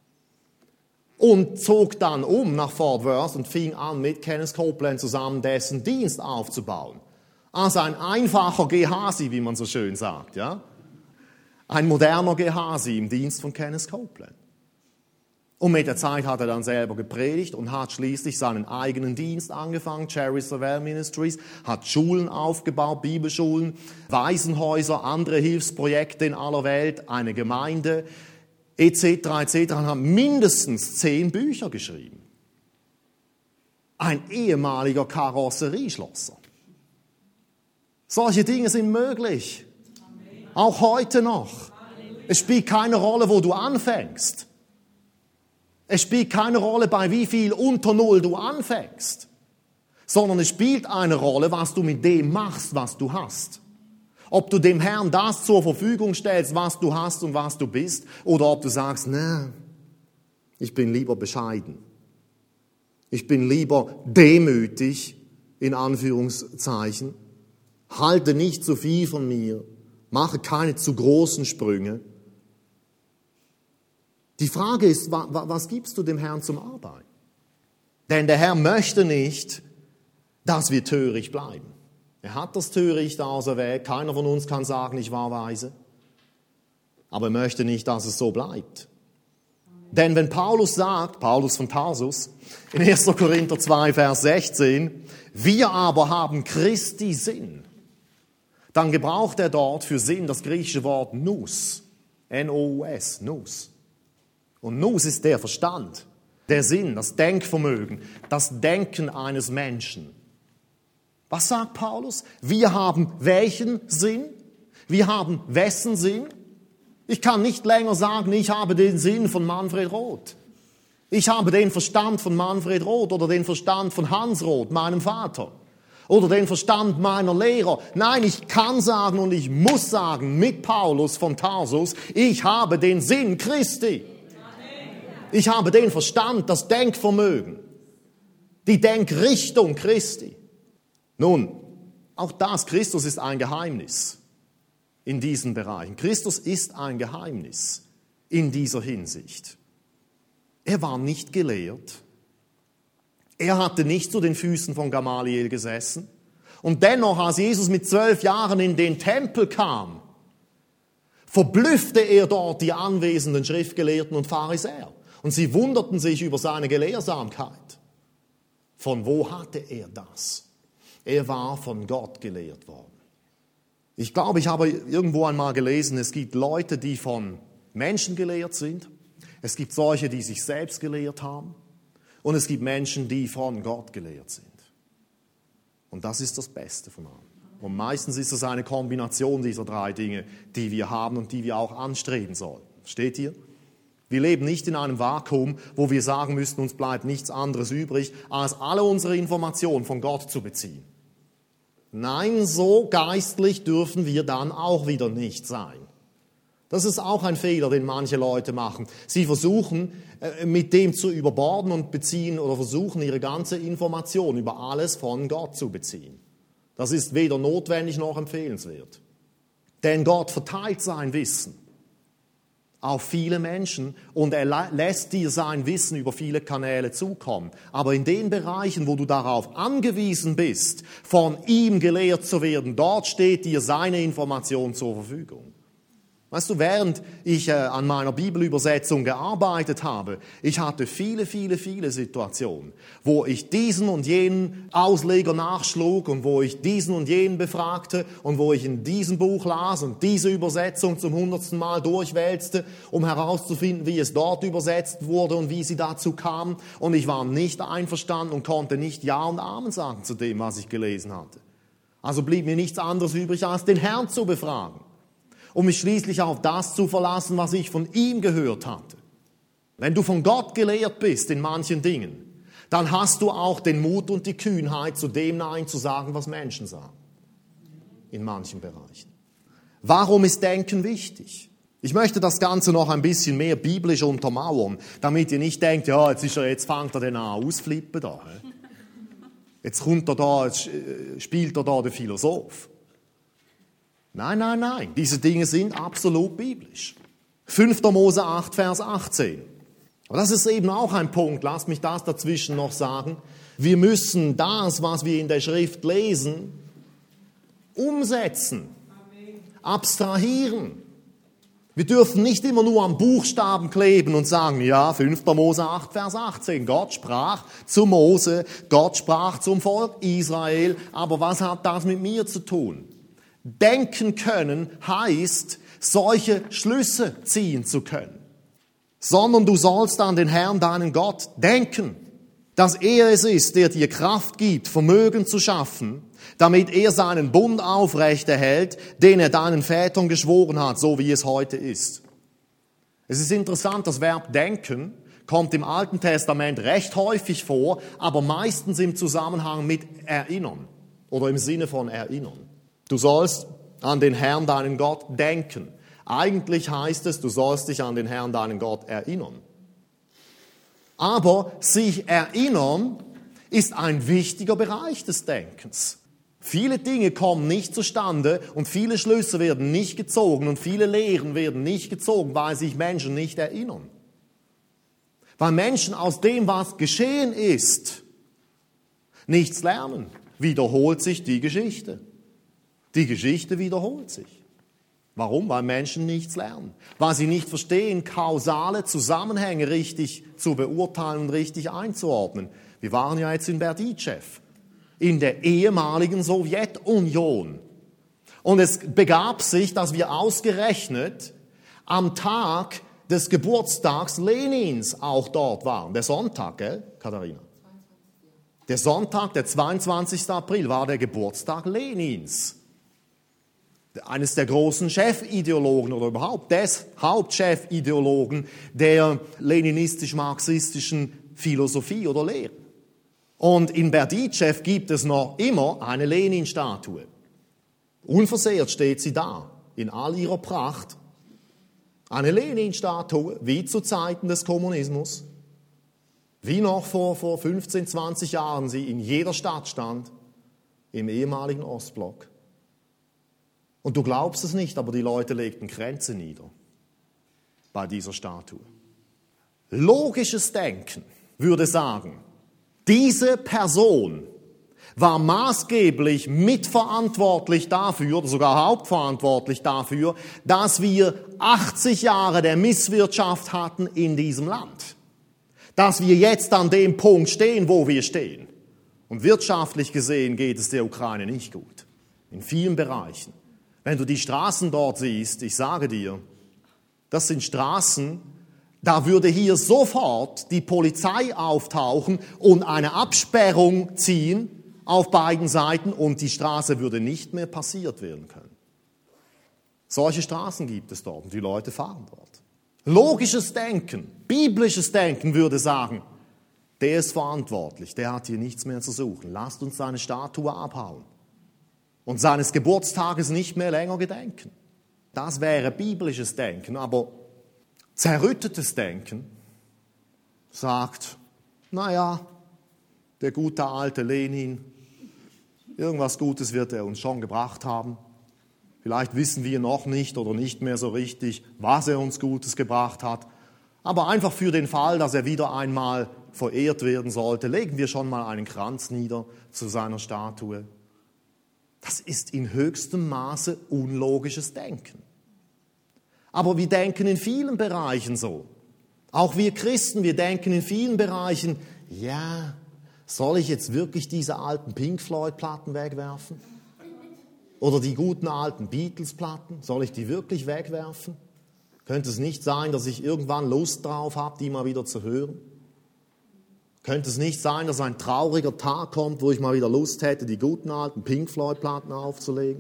Und zog dann nach Fort Worth und fing an, mit Kenneth Copeland zusammen dessen Dienst aufzubauen. Also ein einfacher Gehasi, wie man so schön sagt, ja. Ein moderner Gehasi im Dienst von Kenneth Copeland. Und mit der Zeit hat er dann selber gepredigt und hat schließlich seinen eigenen Dienst angefangen, Jerry Savelle Ministries, hat Schulen aufgebaut, Bibelschulen, Waisenhäuser, andere Hilfsprojekte in aller Welt, eine Gemeinde, etc., etc. und hat mindestens 10 Bücher geschrieben. Ein ehemaliger Karosserieschlosser. Solche Dinge sind möglich. Auch heute noch. Es spielt keine Rolle, wo du anfängst. Es spielt keine Rolle, bei wie viel unter Null du anfängst, sondern es spielt eine Rolle, was du mit dem machst, was du hast. Ob du dem Herrn das zur Verfügung stellst, was du hast und was du bist, oder ob du sagst, ne, ich bin lieber bescheiden. Ich bin lieber demütig, in Anführungszeichen, halte nicht zu viel von mir, mache keine zu großen Sprünge. Die Frage ist, was gibst du dem Herrn zum Arbeiten? Denn der Herr möchte nicht, dass wir töricht bleiben. Er hat das Töricht auserwählt. Keiner von uns kann sagen, ich war weise. Aber er möchte nicht, dass es so bleibt. Denn wenn Paulus sagt, Paulus von Tarsus, in 1. Korinther 2, Vers 16, wir aber haben Christi Sinn, dann gebraucht er dort für Sinn das griechische Wort Nous. N-O-U-S, Nous. Und Nous ist der Verstand, der Sinn, das Denkvermögen, das Denken eines Menschen. Was sagt Paulus? Wir haben welchen Sinn? Wir haben wessen Sinn? Ich kann nicht länger sagen, ich habe den Sinn von Manfred Roth. Ich habe den Verstand von Manfred Roth oder den Verstand von Hans Roth, meinem Vater. Oder den Verstand meiner Lehrer. Nein, ich kann sagen und ich muss sagen, mit Paulus von Tarsus, ich habe den Sinn Christi. Ich habe den Verstand, das Denkvermögen, die Denkrichtung Christi. Nun, auch das, Christus ist ein Geheimnis in diesen Bereichen. Christus ist ein Geheimnis in dieser Hinsicht. Er war nicht gelehrt. Er hatte nicht zu den Füßen von Gamaliel gesessen. Und dennoch, als Jesus mit 12 Jahren in den Tempel kam, verblüffte er dort die anwesenden Schriftgelehrten und Pharisäer. Und sie wunderten sich über seine Gelehrsamkeit. Von wo hatte er das? Er war von Gott gelehrt worden. Ich glaube, ich habe irgendwo einmal gelesen, es gibt Leute, die von Menschen gelehrt sind. Es gibt solche, die sich selbst gelehrt haben. Und es gibt Menschen, die von Gott gelehrt sind. Und das ist das Beste von allem. Und meistens ist es eine Kombination dieser 3 Dinge, die wir haben und die wir auch anstreben sollen. Steht hier? Wir leben nicht in einem Vakuum, wo wir sagen müssten, uns bleibt nichts anderes übrig, als alle unsere Informationen von Gott zu beziehen. Nein, so geistlich dürfen wir dann auch wieder nicht sein. Das ist auch ein Fehler, den manche Leute machen. Sie versuchen, mit dem zu überborden und beziehen oder versuchen, ihre ganze Information über alles von Gott zu beziehen. Das ist weder notwendig noch empfehlenswert. Denn Gott verteilt sein Wissen auf viele Menschen und er lässt dir sein Wissen über viele Kanäle zukommen. Aber in den Bereichen, wo du darauf angewiesen bist, von ihm gelehrt zu werden, dort steht dir seine Information zur Verfügung. Weißt du, während ich an meiner Bibelübersetzung gearbeitet habe, ich hatte viele Situationen, wo ich diesen und jenen Ausleger nachschlug und wo ich diesen und jenen befragte und wo ich in diesem Buch las und diese Übersetzung zum 100. Mal durchwälzte, um herauszufinden, wie es dort übersetzt wurde und wie sie dazu kam. Und ich war nicht einverstanden und konnte nicht Ja und Amen sagen zu dem, was ich gelesen hatte. Also blieb mir nichts anderes übrig, als den Herrn zu befragen, um mich schließlich auf das zu verlassen, was ich von ihm gehört hatte. Wenn du von Gott gelehrt bist in manchen Dingen, dann hast du auch den Mut und die Kühnheit, zu dem Nein zu sagen, was Menschen sagen. In manchen Bereichen. Warum ist Denken wichtig? Ich möchte das Ganze noch ein bisschen mehr biblisch untermauern, damit ihr nicht denkt, ja, jetzt fängt er den an ausflippen da. Jetzt spielt er da der Philosoph. Nein. Diese Dinge sind absolut biblisch. 5. Mose 8, Vers 18. Und das ist eben auch ein Punkt, lasst mich das dazwischen noch sagen. Wir müssen das, was wir in der Schrift lesen, umsetzen, abstrahieren. Wir dürfen nicht immer nur am Buchstaben kleben und sagen, ja, 5. Mose 8, Vers 18, Gott sprach zu Mose, Gott sprach zum Volk Israel, aber was hat das mit mir zu tun? Denken können heißt, solche Schlüsse ziehen zu können. Sondern du sollst an den Herrn, deinen Gott, denken, dass er es ist, der dir Kraft gibt, Vermögen zu schaffen, damit er seinen Bund aufrechterhält, den er deinen Vätern geschworen hat, so wie es heute ist. Es ist interessant, das Verb denken kommt im Alten Testament recht häufig vor, aber meistens im Zusammenhang mit erinnern oder im Sinne von erinnern. Du sollst an den Herrn, deinen Gott, denken. Eigentlich heißt es, du sollst dich an den Herrn, deinen Gott, erinnern. Aber sich erinnern ist ein wichtiger Bereich des Denkens. Viele Dinge kommen nicht zustande und viele Schlüsse werden nicht gezogen und viele Lehren werden nicht gezogen, weil sich Menschen nicht erinnern. Weil Menschen aus dem, was geschehen ist, nichts lernen. Wiederholt sich die Geschichte. Die Geschichte wiederholt sich. Warum? Weil Menschen nichts lernen. Weil sie nicht verstehen, kausale Zusammenhänge richtig zu beurteilen und richtig einzuordnen. Wir waren ja jetzt in Berditschew, in der ehemaligen Sowjetunion. Und es begab sich, dass wir ausgerechnet am Tag des Geburtstags Lenins auch dort waren. Der Sonntag, gell, Katharina? Der Sonntag, der 22. April, war der Geburtstag Lenins. Eines der großen Chefideologen oder überhaupt des Hauptchefideologen der leninistisch-marxistischen Philosophie oder Lehre. Und in Berditschew gibt es noch immer eine Lenin-Statue. Unversehrt steht sie da, in all ihrer Pracht. Eine Lenin-Statue, wie zu Zeiten des Kommunismus, wie noch vor 15, 20 Jahren sie in jeder Stadt stand, im ehemaligen Ostblock. Und du glaubst es nicht, aber die Leute legten Kränze nieder bei dieser Statue. Logisches Denken würde sagen, diese Person war maßgeblich mitverantwortlich dafür, oder sogar hauptverantwortlich dafür, dass wir 80 Jahre der Misswirtschaft hatten in diesem Land. Dass wir jetzt an dem Punkt stehen, wo wir stehen. Und wirtschaftlich gesehen geht es der Ukraine nicht gut. In vielen Bereichen. Wenn du die Straßen dort siehst, ich sage dir, das sind Straßen, da würde hier sofort die Polizei auftauchen und eine Absperrung ziehen auf beiden Seiten und die Straße würde nicht mehr passiert werden können. Solche Straßen gibt es dort und die Leute fahren dort. Logisches Denken, biblisches Denken würde sagen, der ist verantwortlich, der hat hier nichts mehr zu suchen. Lasst uns seine Statue abhauen und seines Geburtstages nicht mehr länger gedenken. Das wäre biblisches Denken, aber zerrüttetes Denken sagt, naja, der gute alte Lenin, irgendwas Gutes wird er uns schon gebracht haben. Vielleicht wissen wir noch nicht oder nicht mehr so richtig, was er uns Gutes gebracht hat. Aber einfach für den Fall, dass er wieder einmal verehrt werden sollte, legen wir schon mal einen Kranz nieder zu seiner Statue. Das ist in höchstem Maße unlogisches Denken. Aber wir denken in vielen Bereichen so. Auch wir Christen, wir denken in vielen Bereichen, ja, soll ich jetzt wirklich diese alten Pink Floyd-Platten wegwerfen? Oder die guten alten Beatles-Platten, soll ich die wirklich wegwerfen? Könnte es nicht sein, dass ich irgendwann Lust drauf habe, die mal wieder zu hören? Könnte es nicht sein, dass ein trauriger Tag kommt, wo ich mal wieder Lust hätte, die guten alten Pink Floyd-Platten aufzulegen?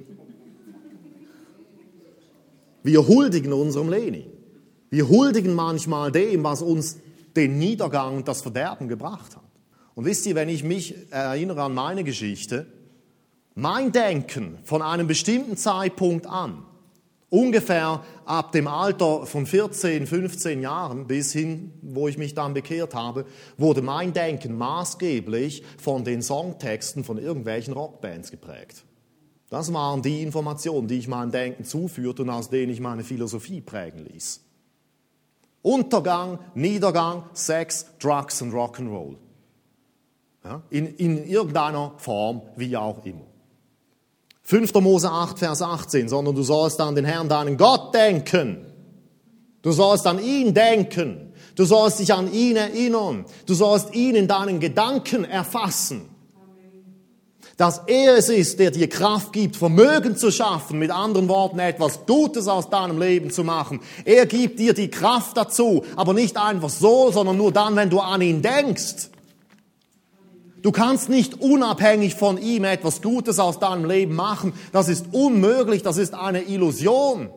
Wir huldigen unserem Lenin. Wir huldigen manchmal dem, was uns den Niedergang und das Verderben gebracht hat. Und wisst ihr, wenn ich mich erinnere an meine Geschichte, mein Denken von einem bestimmten Zeitpunkt an, ungefähr ab dem Alter von 14, 15 Jahren bis hin, wo ich mich dann bekehrt habe, wurde mein Denken maßgeblich von den Songtexten von irgendwelchen Rockbands geprägt. Das waren die Informationen, die ich meinem Denken zuführte und aus denen ich meine Philosophie prägen ließ. Untergang, Niedergang, Sex, Drugs und Rock'n'Roll. Ja, in irgendeiner Form, wie auch immer. 5. Mose 8, Vers 18, sondern du sollst an den Herrn, deinen Gott, denken. Du sollst an ihn denken. Du sollst dich an ihn erinnern. Du sollst ihn in deinen Gedanken erfassen. Dass er es ist, der dir Kraft gibt, Vermögen zu schaffen, mit anderen Worten etwas Gutes aus deinem Leben zu machen. Er gibt dir die Kraft dazu, aber nicht einfach so, sondern nur dann, wenn du an ihn denkst. Du kannst nicht unabhängig von ihm etwas Gutes aus deinem Leben machen. Das ist unmöglich, das ist eine Illusion.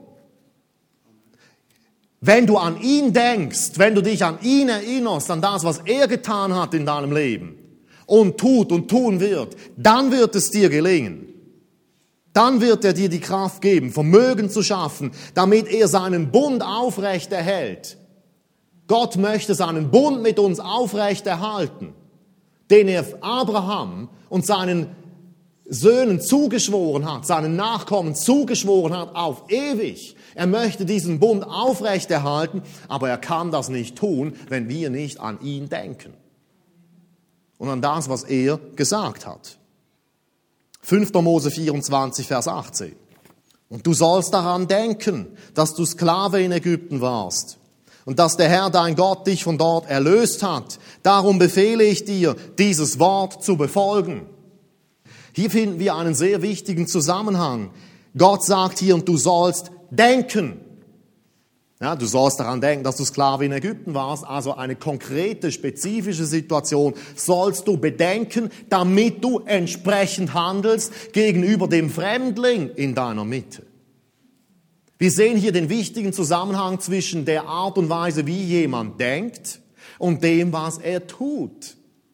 Wenn du an ihn denkst, wenn du dich an ihn erinnerst, an das, was er getan hat in deinem Leben und tut und tun wird, dann wird es dir gelingen. Dann wird er dir die Kraft geben, Vermögen zu schaffen, damit er seinen Bund aufrechterhält. Gott möchte seinen Bund mit uns aufrechterhalten, den er Abraham und seinen Söhnen zugeschworen hat, seinen Nachkommen zugeschworen hat auf ewig. Er möchte diesen Bund aufrechterhalten, aber er kann das nicht tun, wenn wir nicht an ihn denken. Und an das, was er gesagt hat. 5. Mose 24, Vers 18. Und du sollst daran denken, dass du Sklave in Ägypten warst und dass der Herr dein Gott dich von dort erlöst hat. Darum befehle ich dir, dieses Wort zu befolgen. Hier finden wir einen sehr wichtigen Zusammenhang. Gott sagt hier, und du sollst denken. Ja, du sollst daran denken, dass du Sklave in Ägypten warst, also eine konkrete, spezifische Situation sollst du bedenken, damit du entsprechend handelst gegenüber dem Fremdling in deiner Mitte. Wir sehen hier den wichtigen Zusammenhang zwischen der Art und Weise, wie jemand denkt und dem, was er tut.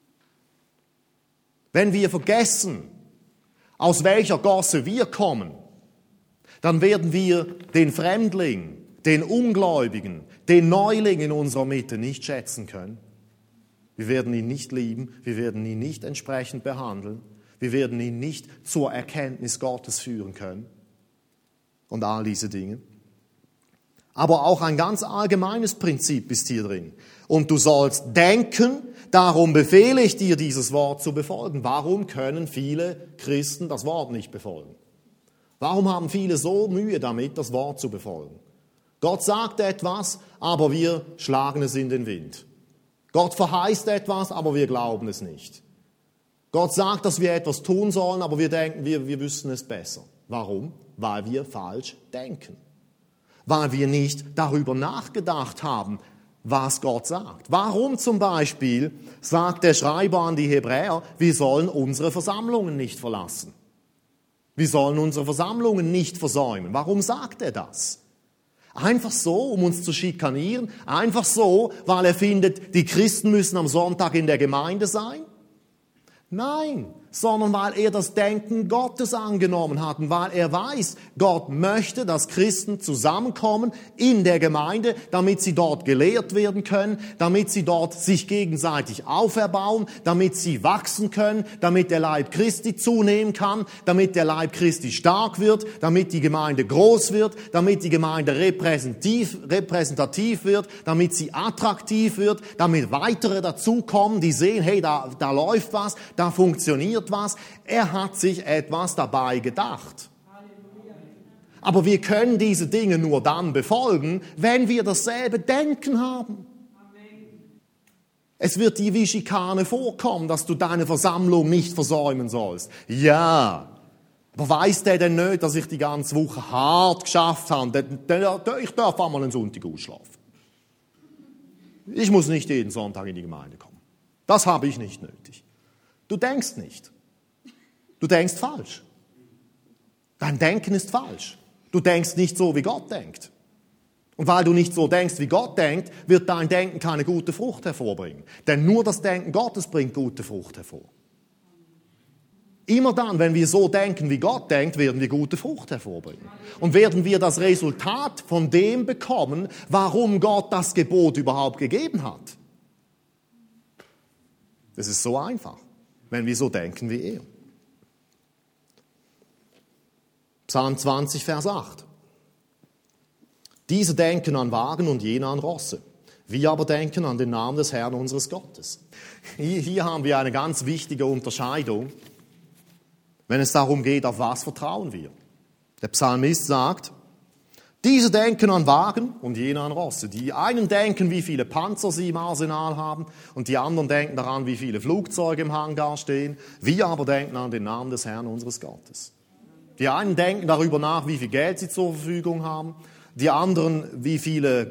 Wenn wir vergessen, aus welcher Gosse wir kommen, dann werden wir den Fremdling, den Ungläubigen, den Neuling in unserer Mitte nicht schätzen können. Wir werden ihn nicht lieben, wir werden ihn nicht entsprechend behandeln, wir werden ihn nicht zur Erkenntnis Gottes führen können. Und all diese Dinge. Aber auch ein ganz allgemeines Prinzip ist hier drin. Und du sollst denken, darum befehle ich dir, dieses Wort zu befolgen. Warum können viele Christen das Wort nicht befolgen? Warum haben viele so Mühe damit, das Wort zu befolgen? Gott sagt etwas, aber wir schlagen es in den Wind. Gott verheißt etwas, aber wir glauben es nicht. Gott sagt, dass wir etwas tun sollen, aber wir denken, wir wüssten es besser. Warum? Weil wir falsch denken. Weil wir nicht darüber nachgedacht haben, was Gott sagt. Warum zum Beispiel sagt der Schreiber an die Hebräer, wir sollen unsere Versammlungen nicht verlassen? Wir sollen unsere Versammlungen nicht versäumen. Warum sagt er das? Einfach so, um uns zu schikanieren? Einfach so, weil er findet, die Christen müssen am Sonntag in der Gemeinde sein? Nein, sondern weil er das Denken Gottes angenommen hat und weil er weiß, Gott möchte, dass Christen zusammenkommen in der Gemeinde, damit sie dort gelehrt werden können, damit sie dort sich gegenseitig auferbauen, damit sie wachsen können, damit der Leib Christi zunehmen kann, damit der Leib Christi stark wird, damit die Gemeinde groß wird, damit die Gemeinde repräsentativ wird, damit sie attraktiv wird, damit weitere dazukommen, die sehen, hey, da läuft was, da funktioniert was. Er hat sich etwas dabei gedacht. Aber wir können diese Dinge nur dann befolgen, wenn wir dasselbe Denken haben. Es wird dir wie Schikane vorkommen, dass du deine Versammlung nicht versäumen sollst. Ja, aber weiss der denn nicht, dass ich die ganze Woche hart geschafft habe? Ich darf einmal einen Sonntag ausschlafen. Ich muss nicht jeden Sonntag in die Gemeinde kommen. Das habe ich nicht nötig. Du denkst nicht. Du denkst falsch. Dein Denken ist falsch. Du denkst nicht so, wie Gott denkt. Und weil du nicht so denkst, wie Gott denkt, wird dein Denken keine gute Frucht hervorbringen. Denn nur das Denken Gottes bringt gute Frucht hervor. Immer dann, wenn wir so denken, wie Gott denkt, werden wir gute Frucht hervorbringen. Und werden wir das Resultat von dem bekommen, warum Gott das Gebot überhaupt gegeben hat. Das ist so einfach, wenn wir so denken wie er. Psalm 20, Vers 8. Diese denken an Wagen und jene an Rosse. Wir aber denken an den Namen des Herrn unseres Gottes. Hier haben wir eine ganz wichtige Unterscheidung, wenn es darum geht, auf was vertrauen wir. Der Psalmist sagt, diese denken an Wagen und jene an Rosse. Die einen denken, wie viele Panzer sie im Arsenal haben, und die anderen denken daran, wie viele Flugzeuge im Hangar stehen. Wir aber denken an den Namen des Herrn unseres Gottes. Die einen denken darüber nach, wie viel Geld sie zur Verfügung haben. Die anderen, wie viele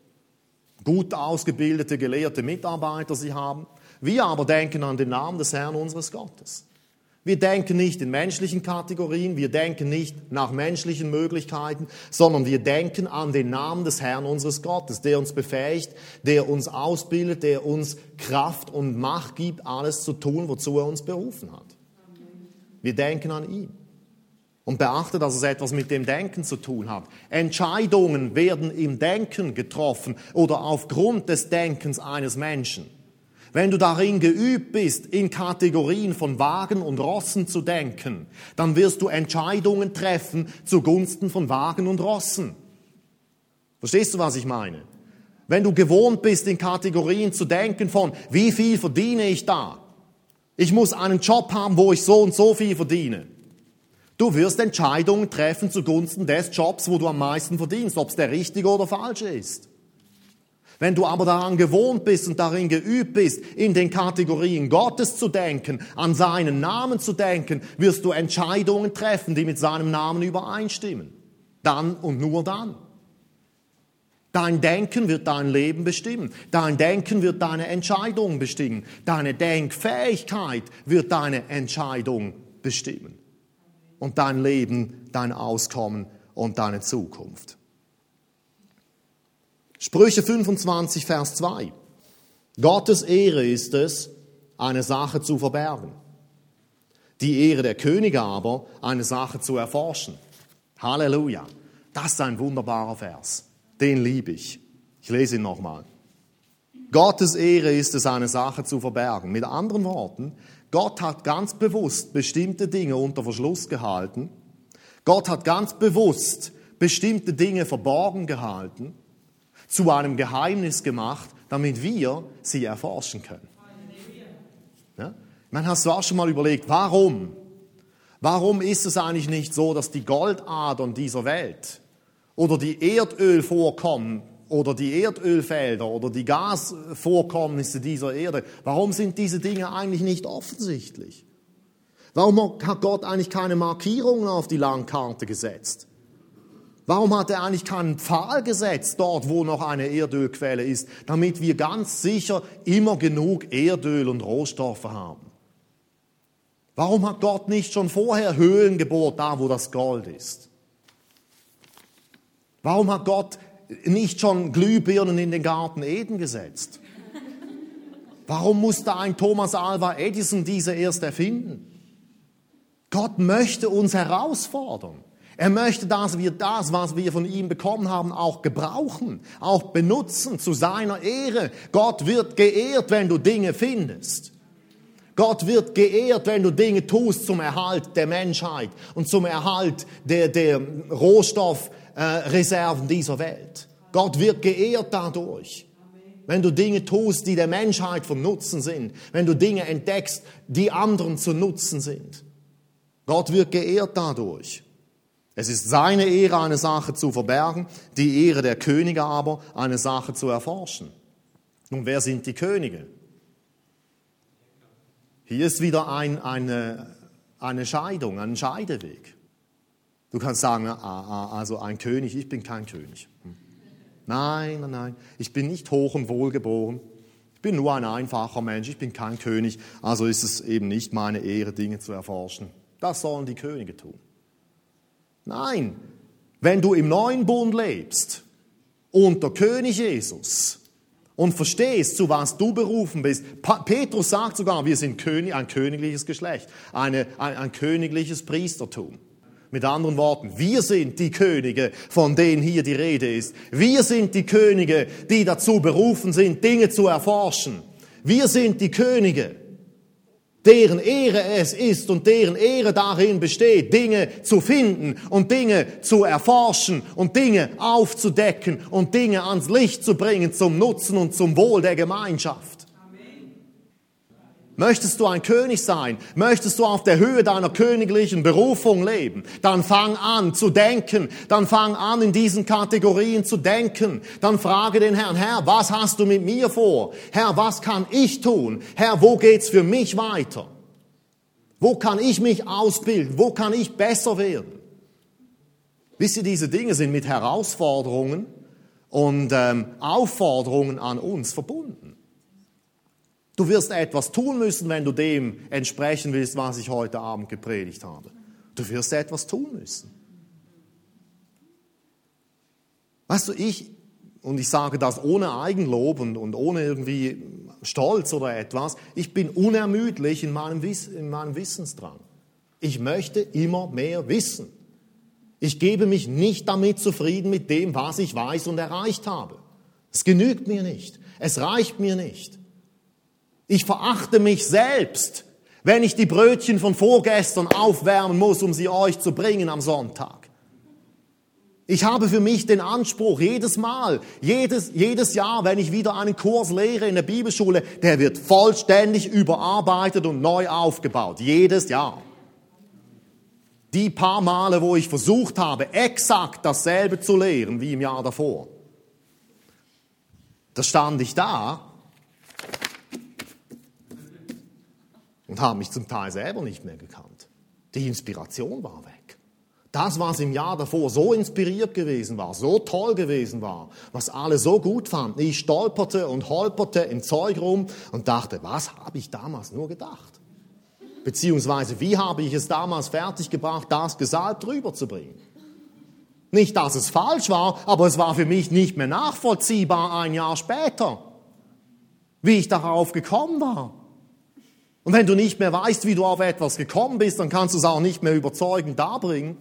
gut ausgebildete, gelehrte Mitarbeiter sie haben. Wir aber denken an den Namen des Herrn unseres Gottes. Wir denken nicht in menschlichen Kategorien, wir denken nicht nach menschlichen Möglichkeiten, sondern wir denken an den Namen des Herrn unseres Gottes, der uns befähigt, der uns ausbildet, der uns Kraft und Macht gibt, alles zu tun, wozu er uns berufen hat. Wir denken an ihn. Und beachte, dass es etwas mit dem Denken zu tun hat. Entscheidungen werden im Denken getroffen oder aufgrund des Denkens eines Menschen. Wenn du darin geübt bist, in Kategorien von Wagen und Rossen zu denken, dann wirst du Entscheidungen treffen zugunsten von Wagen und Rossen. Verstehst du, was ich meine? Wenn du gewohnt bist, in Kategorien zu denken von, wie viel verdiene ich da? Ich muss einen Job haben, wo ich so und so viel verdiene. Du wirst Entscheidungen treffen zugunsten des Jobs, wo du am meisten verdienst, ob es der richtige oder falsche ist. Wenn du aber daran gewohnt bist und darin geübt bist, in den Kategorien Gottes zu denken, an seinen Namen zu denken, wirst du Entscheidungen treffen, die mit seinem Namen übereinstimmen. Dann und nur dann. Dein Denken wird dein Leben bestimmen. Dein Denken wird deine Entscheidungen bestimmen. Deine Denkfähigkeit wird deine Entscheidung bestimmen. Und dein Leben, dein Auskommen und deine Zukunft. Sprüche 25, Vers 2. Gottes Ehre ist es, eine Sache zu verbergen. Die Ehre der Könige aber, eine Sache zu erforschen. Halleluja. Das ist ein wunderbarer Vers. Den liebe ich. Ich lese ihn nochmal. Gottes Ehre ist es, eine Sache zu verbergen. Mit anderen Worten, Gott hat ganz bewusst bestimmte Dinge unter Verschluss gehalten. Gott hat ganz bewusst bestimmte Dinge verborgen gehalten, zu einem Geheimnis gemacht, damit wir sie erforschen können. Ja? Hast du auch schon mal überlegt, warum? Warum ist es eigentlich nicht so, dass die Goldadern dieser Welt oder die Erdölvorkommen oder die Erdölfelder oder die Gasvorkommnisse dieser Erde, warum sind diese Dinge eigentlich nicht offensichtlich? Warum hat Gott eigentlich keine Markierungen auf die Landkarte gesetzt? Warum hat er eigentlich keinen Pfahl gesetzt, dort wo noch eine Erdölquelle ist, damit wir ganz sicher immer genug Erdöl und Rohstoffe haben? Warum hat Gott nicht schon vorher Höhlen gebohrt, da wo das Gold ist? Warum hat Gott nicht schon Glühbirnen in den Garten Eden gesetzt? Warum musste ein Thomas Alva Edison diese erst erfinden? Gott möchte uns herausfordern. Er möchte, dass wir das, was wir von ihm bekommen haben, auch gebrauchen, auch benutzen zu seiner Ehre. Gott wird geehrt, wenn du Dinge findest. Gott wird geehrt, wenn du Dinge tust zum Erhalt der Menschheit und zum Erhalt der Rohstoffreserven dieser Welt. Gott wird geehrt dadurch. Wenn du Dinge tust, die der Menschheit von Nutzen sind. Wenn du Dinge entdeckst, die anderen zu Nutzen sind. Gott wird geehrt dadurch. Es ist seine Ehre, eine Sache zu verbergen, die Ehre der Könige aber, eine Sache zu erforschen. Nun, wer sind die Könige? Hier ist wieder eine Scheidung, ein Scheideweg. Du kannst sagen, also ein König, ich bin kein König. Nein, ich bin nicht hoch und wohlgeboren. Ich bin nur ein einfacher Mensch, ich bin kein König. Also ist es eben nicht meine Ehre, Dinge zu erforschen. Das sollen die Könige tun. Nein, wenn du im neuen Bund lebst, unter König Jesus und verstehst, zu was du berufen bist. Petrus sagt sogar, wir sind ein königliches Geschlecht, ein königliches Priestertum. Mit anderen Worten, wir sind die Könige, von denen hier die Rede ist. Wir sind die Könige, die dazu berufen sind, Dinge zu erforschen. Wir sind die Könige, deren Ehre es ist und deren Ehre darin besteht, Dinge zu finden und Dinge zu erforschen und Dinge aufzudecken und Dinge ans Licht zu bringen zum Nutzen und zum Wohl der Gemeinschaft. Amen. Möchtest du ein König sein? Möchtest du auf der Höhe deiner königlichen Berufung leben? Dann fang an zu denken. Dann fang an, in diesen Kategorien zu denken. Dann frage den Herrn, Herr, was hast du mit mir vor? Herr, was kann ich tun? Herr, wo geht's für mich weiter? Wo kann ich mich ausbilden? Wo kann ich besser werden? Wisst ihr, diese Dinge sind mit Herausforderungen und Aufforderungen an uns verbunden. Du wirst etwas tun müssen, wenn du dem entsprechen willst, was ich heute Abend gepredigt habe. Du wirst etwas tun müssen. Weißt du, ich sage das ohne Eigenlob und ohne irgendwie Stolz oder etwas, ich bin unermüdlich in meinem Wissensdrang. Ich möchte immer mehr wissen. Ich gebe mich nicht damit zufrieden mit dem, was ich weiß und erreicht habe. Es genügt mir nicht. Es reicht mir nicht. Ich verachte mich selbst, wenn ich die Brötchen von vorgestern aufwärmen muss, um sie euch zu bringen am Sonntag. Ich habe für mich den Anspruch, jedes Jahr, wenn ich wieder einen Kurs lehre in der Bibelschule, der wird vollständig überarbeitet und neu aufgebaut. Jedes Jahr. Die paar Male, wo ich versucht habe, exakt dasselbe zu lehren wie im Jahr davor, da stand ich da und habe mich zum Teil selber nicht mehr gekannt. Die Inspiration war weg. Das, was im Jahr davor so inspiriert gewesen war, so toll gewesen war, was alle so gut fanden, ich stolperte und holperte im Zeug rum und dachte, was habe ich damals nur gedacht? Beziehungsweise, wie habe ich es damals fertiggebracht, das gesalbt rüberzubringen? Nicht, dass es falsch war, aber es war für mich nicht mehr nachvollziehbar ein Jahr später, wie ich darauf gekommen war. Und wenn du nicht mehr weißt, wie du auf etwas gekommen bist, dann kannst du es auch nicht mehr überzeugend darbringen.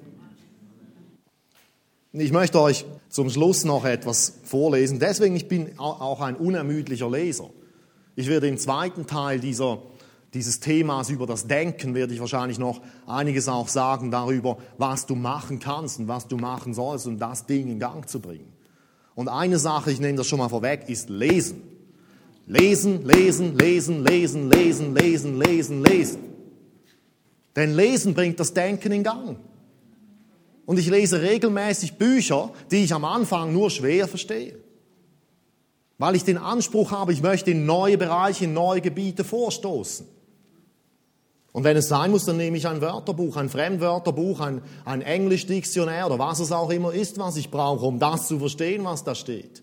Ich möchte euch zum Schluss noch etwas vorlesen. Deswegen, ich bin auch ein unermüdlicher Leser. Ich werde im zweiten Teil dieses Themas über das Denken, werde ich wahrscheinlich noch einiges auch sagen darüber, was du machen kannst und was du machen sollst, um das Ding in Gang zu bringen. Und eine Sache, ich nehme das schon mal vorweg, ist Lesen. Lesen, lesen, lesen, lesen, lesen, lesen, lesen, lesen. Denn Lesen bringt das Denken in Gang. Und ich lese regelmäßig Bücher, die ich am Anfang nur schwer verstehe. Weil ich den Anspruch habe, ich möchte in neue Bereiche, in neue Gebiete vorstoßen. Und wenn es sein muss, dann nehme ich ein Wörterbuch, ein Fremdwörterbuch, ein Englisch-Diktionär oder was es auch immer ist, was ich brauche, um das zu verstehen, was da steht.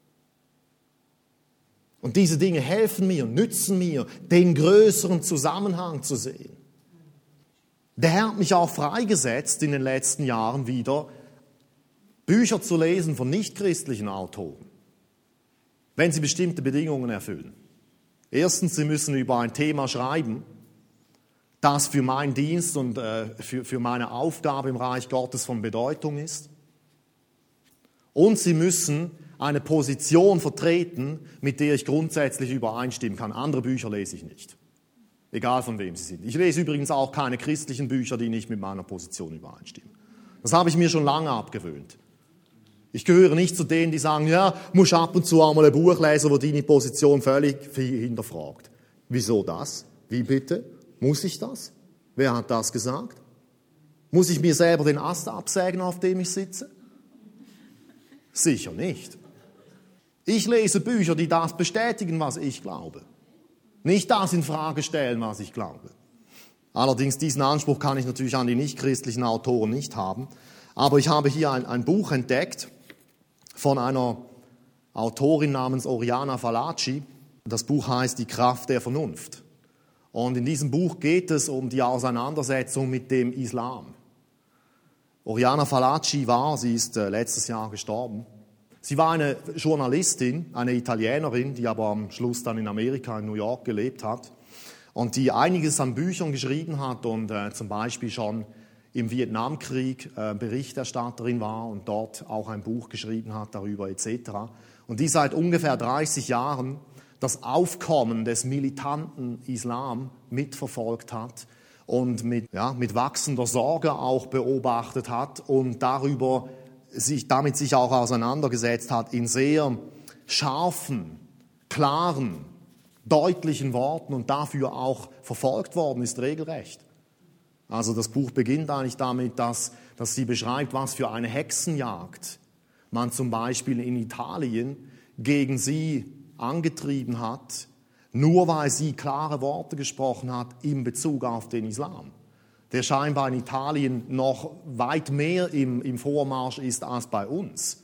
Und diese Dinge helfen mir, nützen mir, den größeren Zusammenhang zu sehen. Der Herr hat mich auch freigesetzt in den letzten Jahren wieder, Bücher zu lesen von nichtchristlichen Autoren, wenn sie bestimmte Bedingungen erfüllen. Erstens, sie müssen über ein Thema schreiben, das für meinen Dienst und für meine Aufgabe im Reich Gottes von Bedeutung ist. Und sie müssen eine Position vertreten, mit der ich grundsätzlich übereinstimmen kann. Andere Bücher lese ich nicht. Egal von wem sie sind. Ich lese übrigens auch keine christlichen Bücher, die nicht mit meiner Position übereinstimmen. Das habe ich mir schon lange abgewöhnt. Ich gehöre nicht zu denen, die sagen, ja, musst ab und zu auch mal ein Buch lesen, wo deine Position völlig hinterfragt. Wieso das? Wie bitte? Muss ich das? Wer hat das gesagt? Muss ich mir selber den Ast absägen, auf dem ich sitze? Sicher nicht. Ich lese Bücher, die das bestätigen, was ich glaube. Nicht das in Frage stellen, was ich glaube. Allerdings, diesen Anspruch kann ich natürlich an die nichtchristlichen Autoren nicht haben. Aber ich habe hier ein Buch entdeckt von einer Autorin namens Oriana Fallaci. Das Buch heißt Die Kraft der Vernunft. Und in diesem Buch geht es um die Auseinandersetzung mit dem Islam. Oriana Fallaci sie ist letztes Jahr gestorben, Sie war eine Journalistin, eine Italienerin, die aber am Schluss dann in Amerika, in New York gelebt hat und die einiges an Büchern geschrieben hat und zum Beispiel schon im Vietnamkrieg Berichterstatterin war und dort auch ein Buch geschrieben hat darüber etc. Und die seit ungefähr 30 Jahren das Aufkommen des militanten Islam mitverfolgt hat und mit wachsender Sorge auch beobachtet hat und damit sich auch auseinandergesetzt hat in sehr scharfen, klaren, deutlichen Worten und dafür auch verfolgt worden ist regelrecht. Also das Buch beginnt eigentlich damit, dass sie beschreibt, was für eine Hexenjagd man zum Beispiel in Italien gegen sie angetrieben hat, nur weil sie klare Worte gesprochen hat in Bezug auf den Islam, der scheinbar in Italien noch weit mehr im Vormarsch ist als bei uns.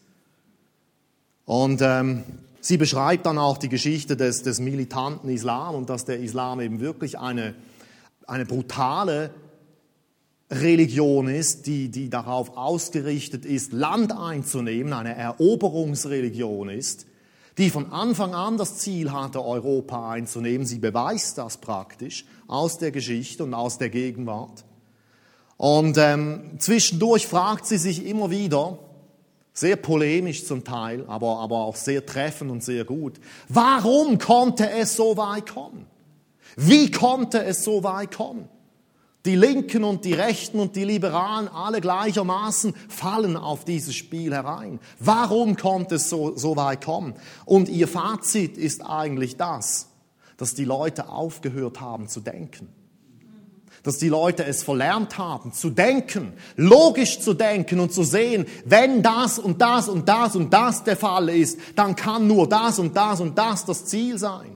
Und sie beschreibt dann auch die Geschichte des militanten Islam und dass der Islam eben wirklich eine brutale Religion ist, die darauf ausgerichtet ist, Land einzunehmen, eine Eroberungsreligion ist, die von Anfang an das Ziel hatte, Europa einzunehmen. Sie beweist das praktisch aus der Geschichte und aus der Gegenwart. Und zwischendurch fragt sie sich immer wieder, sehr polemisch zum Teil, aber auch sehr treffend und sehr gut, warum konnte es so weit kommen? Wie konnte es so weit kommen? Die Linken und die Rechten und die Liberalen, alle gleichermaßen fallen auf dieses Spiel herein. Warum konnte es so weit kommen? Und ihr Fazit ist eigentlich das, dass die Leute aufgehört haben zu denken. Dass die Leute es verlernt haben zu denken, logisch zu denken und zu sehen, wenn das und das und das und das der Fall ist, dann kann nur das und das und das Ziel sein.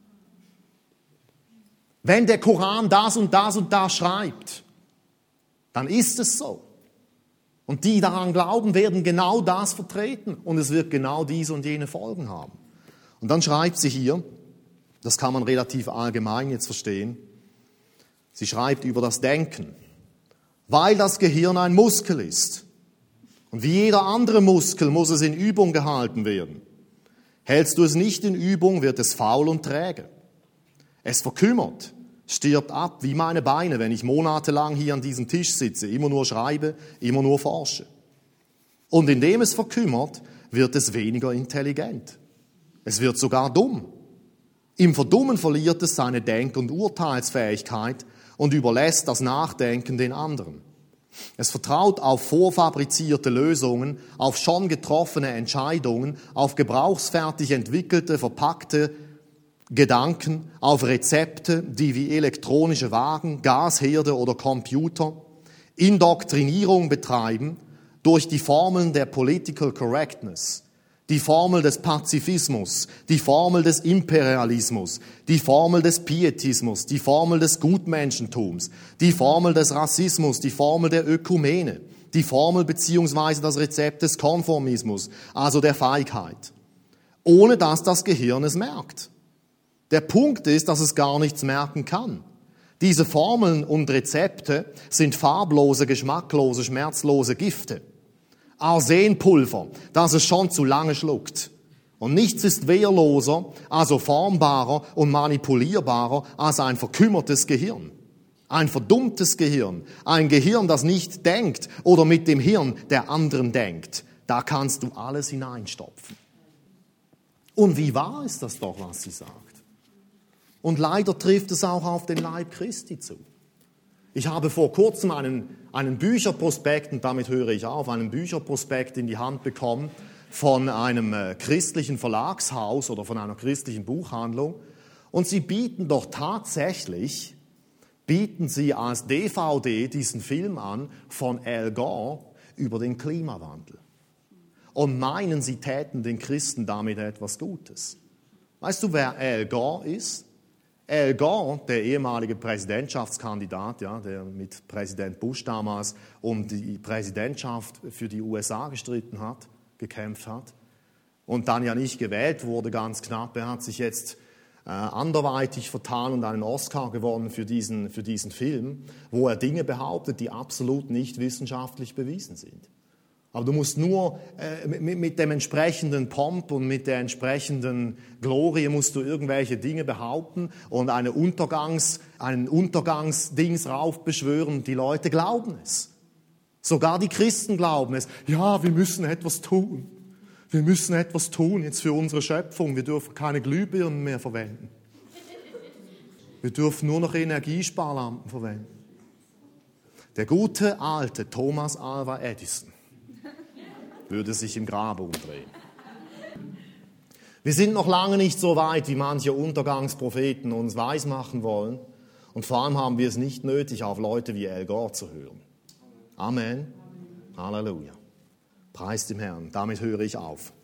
Wenn der Koran das und das und das schreibt, dann ist es so. Und die daran glauben, werden genau das vertreten und es wird genau diese und jene Folgen haben. Und dann schreibt sie hier, das kann man relativ allgemein jetzt verstehen, sie schreibt über das Denken, weil das Gehirn ein Muskel ist. Und wie jeder andere Muskel muss es in Übung gehalten werden. Hältst du es nicht in Übung, wird es faul und träge. Es verkümmert, stirbt ab wie meine Beine, wenn ich monatelang hier an diesem Tisch sitze, immer nur schreibe, immer nur forsche. Und indem es verkümmert, wird es weniger intelligent. Es wird sogar dumm. Im Verdummen verliert es seine Denk- und Urteilsfähigkeit und überlässt das Nachdenken den anderen. Es vertraut auf vorfabrizierte Lösungen, auf schon getroffene Entscheidungen, auf gebrauchsfertig entwickelte, verpackte Gedanken, auf Rezepte, die wie elektronische Wagen, Gasherde oder Computer Indoktrinierung betreiben durch die Formeln der Political Correctness, die Formel des Pazifismus, die Formel des Imperialismus, die Formel des Pietismus, die Formel des Gutmenschentums, die Formel des Rassismus, die Formel der Ökumene, die Formel bzw. das Rezept des Konformismus, also der Feigheit, ohne dass das Gehirn es merkt. Der Punkt ist, dass es gar nichts merken kann. Diese Formeln und Rezepte sind farblose, geschmacklose, schmerzlose Gifte. Arsenpulver, das es schon zu lange schluckt. Und nichts ist wehrloser, also formbarer und manipulierbarer als ein verkümmertes Gehirn. Ein verdummtes Gehirn. Ein Gehirn, das nicht denkt oder mit dem Hirn der anderen denkt. Da kannst du alles hineinstopfen. Und wie wahr ist das doch, was sie sagt? Und leider trifft es auch auf den Leib Christi zu. Ich habe vor kurzem einen Bücherprospekt, und damit höre ich auf, einen Bücherprospekt in die Hand bekommen von einem christlichen Verlagshaus oder von einer christlichen Buchhandlung. Und sie bieten doch tatsächlich, als DVD diesen Film an von Al Gore über den Klimawandel. Und meinen, sie täten den Christen damit etwas Gutes. Weißt du, wer Al Gore ist? Al Gore, der ehemalige Präsidentschaftskandidat, der mit Präsident Bush damals um die Präsidentschaft für die USA gekämpft hat und dann ja nicht gewählt wurde, ganz knapp. Er hat sich jetzt anderweitig vertan und einen Oscar gewonnen für diesen Film, wo er Dinge behauptet, die absolut nicht wissenschaftlich bewiesen sind. Aber du musst nur mit dem entsprechenden Pomp und mit der entsprechenden Glorie musst du irgendwelche Dinge behaupten und einen Untergangsdings raufbeschwören. Die Leute glauben es. Sogar die Christen glauben es. Ja, wir müssen etwas tun. Wir müssen etwas tun jetzt für unsere Schöpfung. Wir dürfen keine Glühbirnen mehr verwenden. Wir dürfen nur noch Energiesparlampen verwenden. Der gute alte Thomas Alva Edison würde sich im Grabe umdrehen. Wir sind noch lange nicht so weit, wie manche Untergangspropheten uns weismachen wollen. Und vor allem haben wir es nicht nötig, auf Leute wie Al Gore zu hören. Amen. Halleluja. Preis dem Herrn. Damit höre ich auf.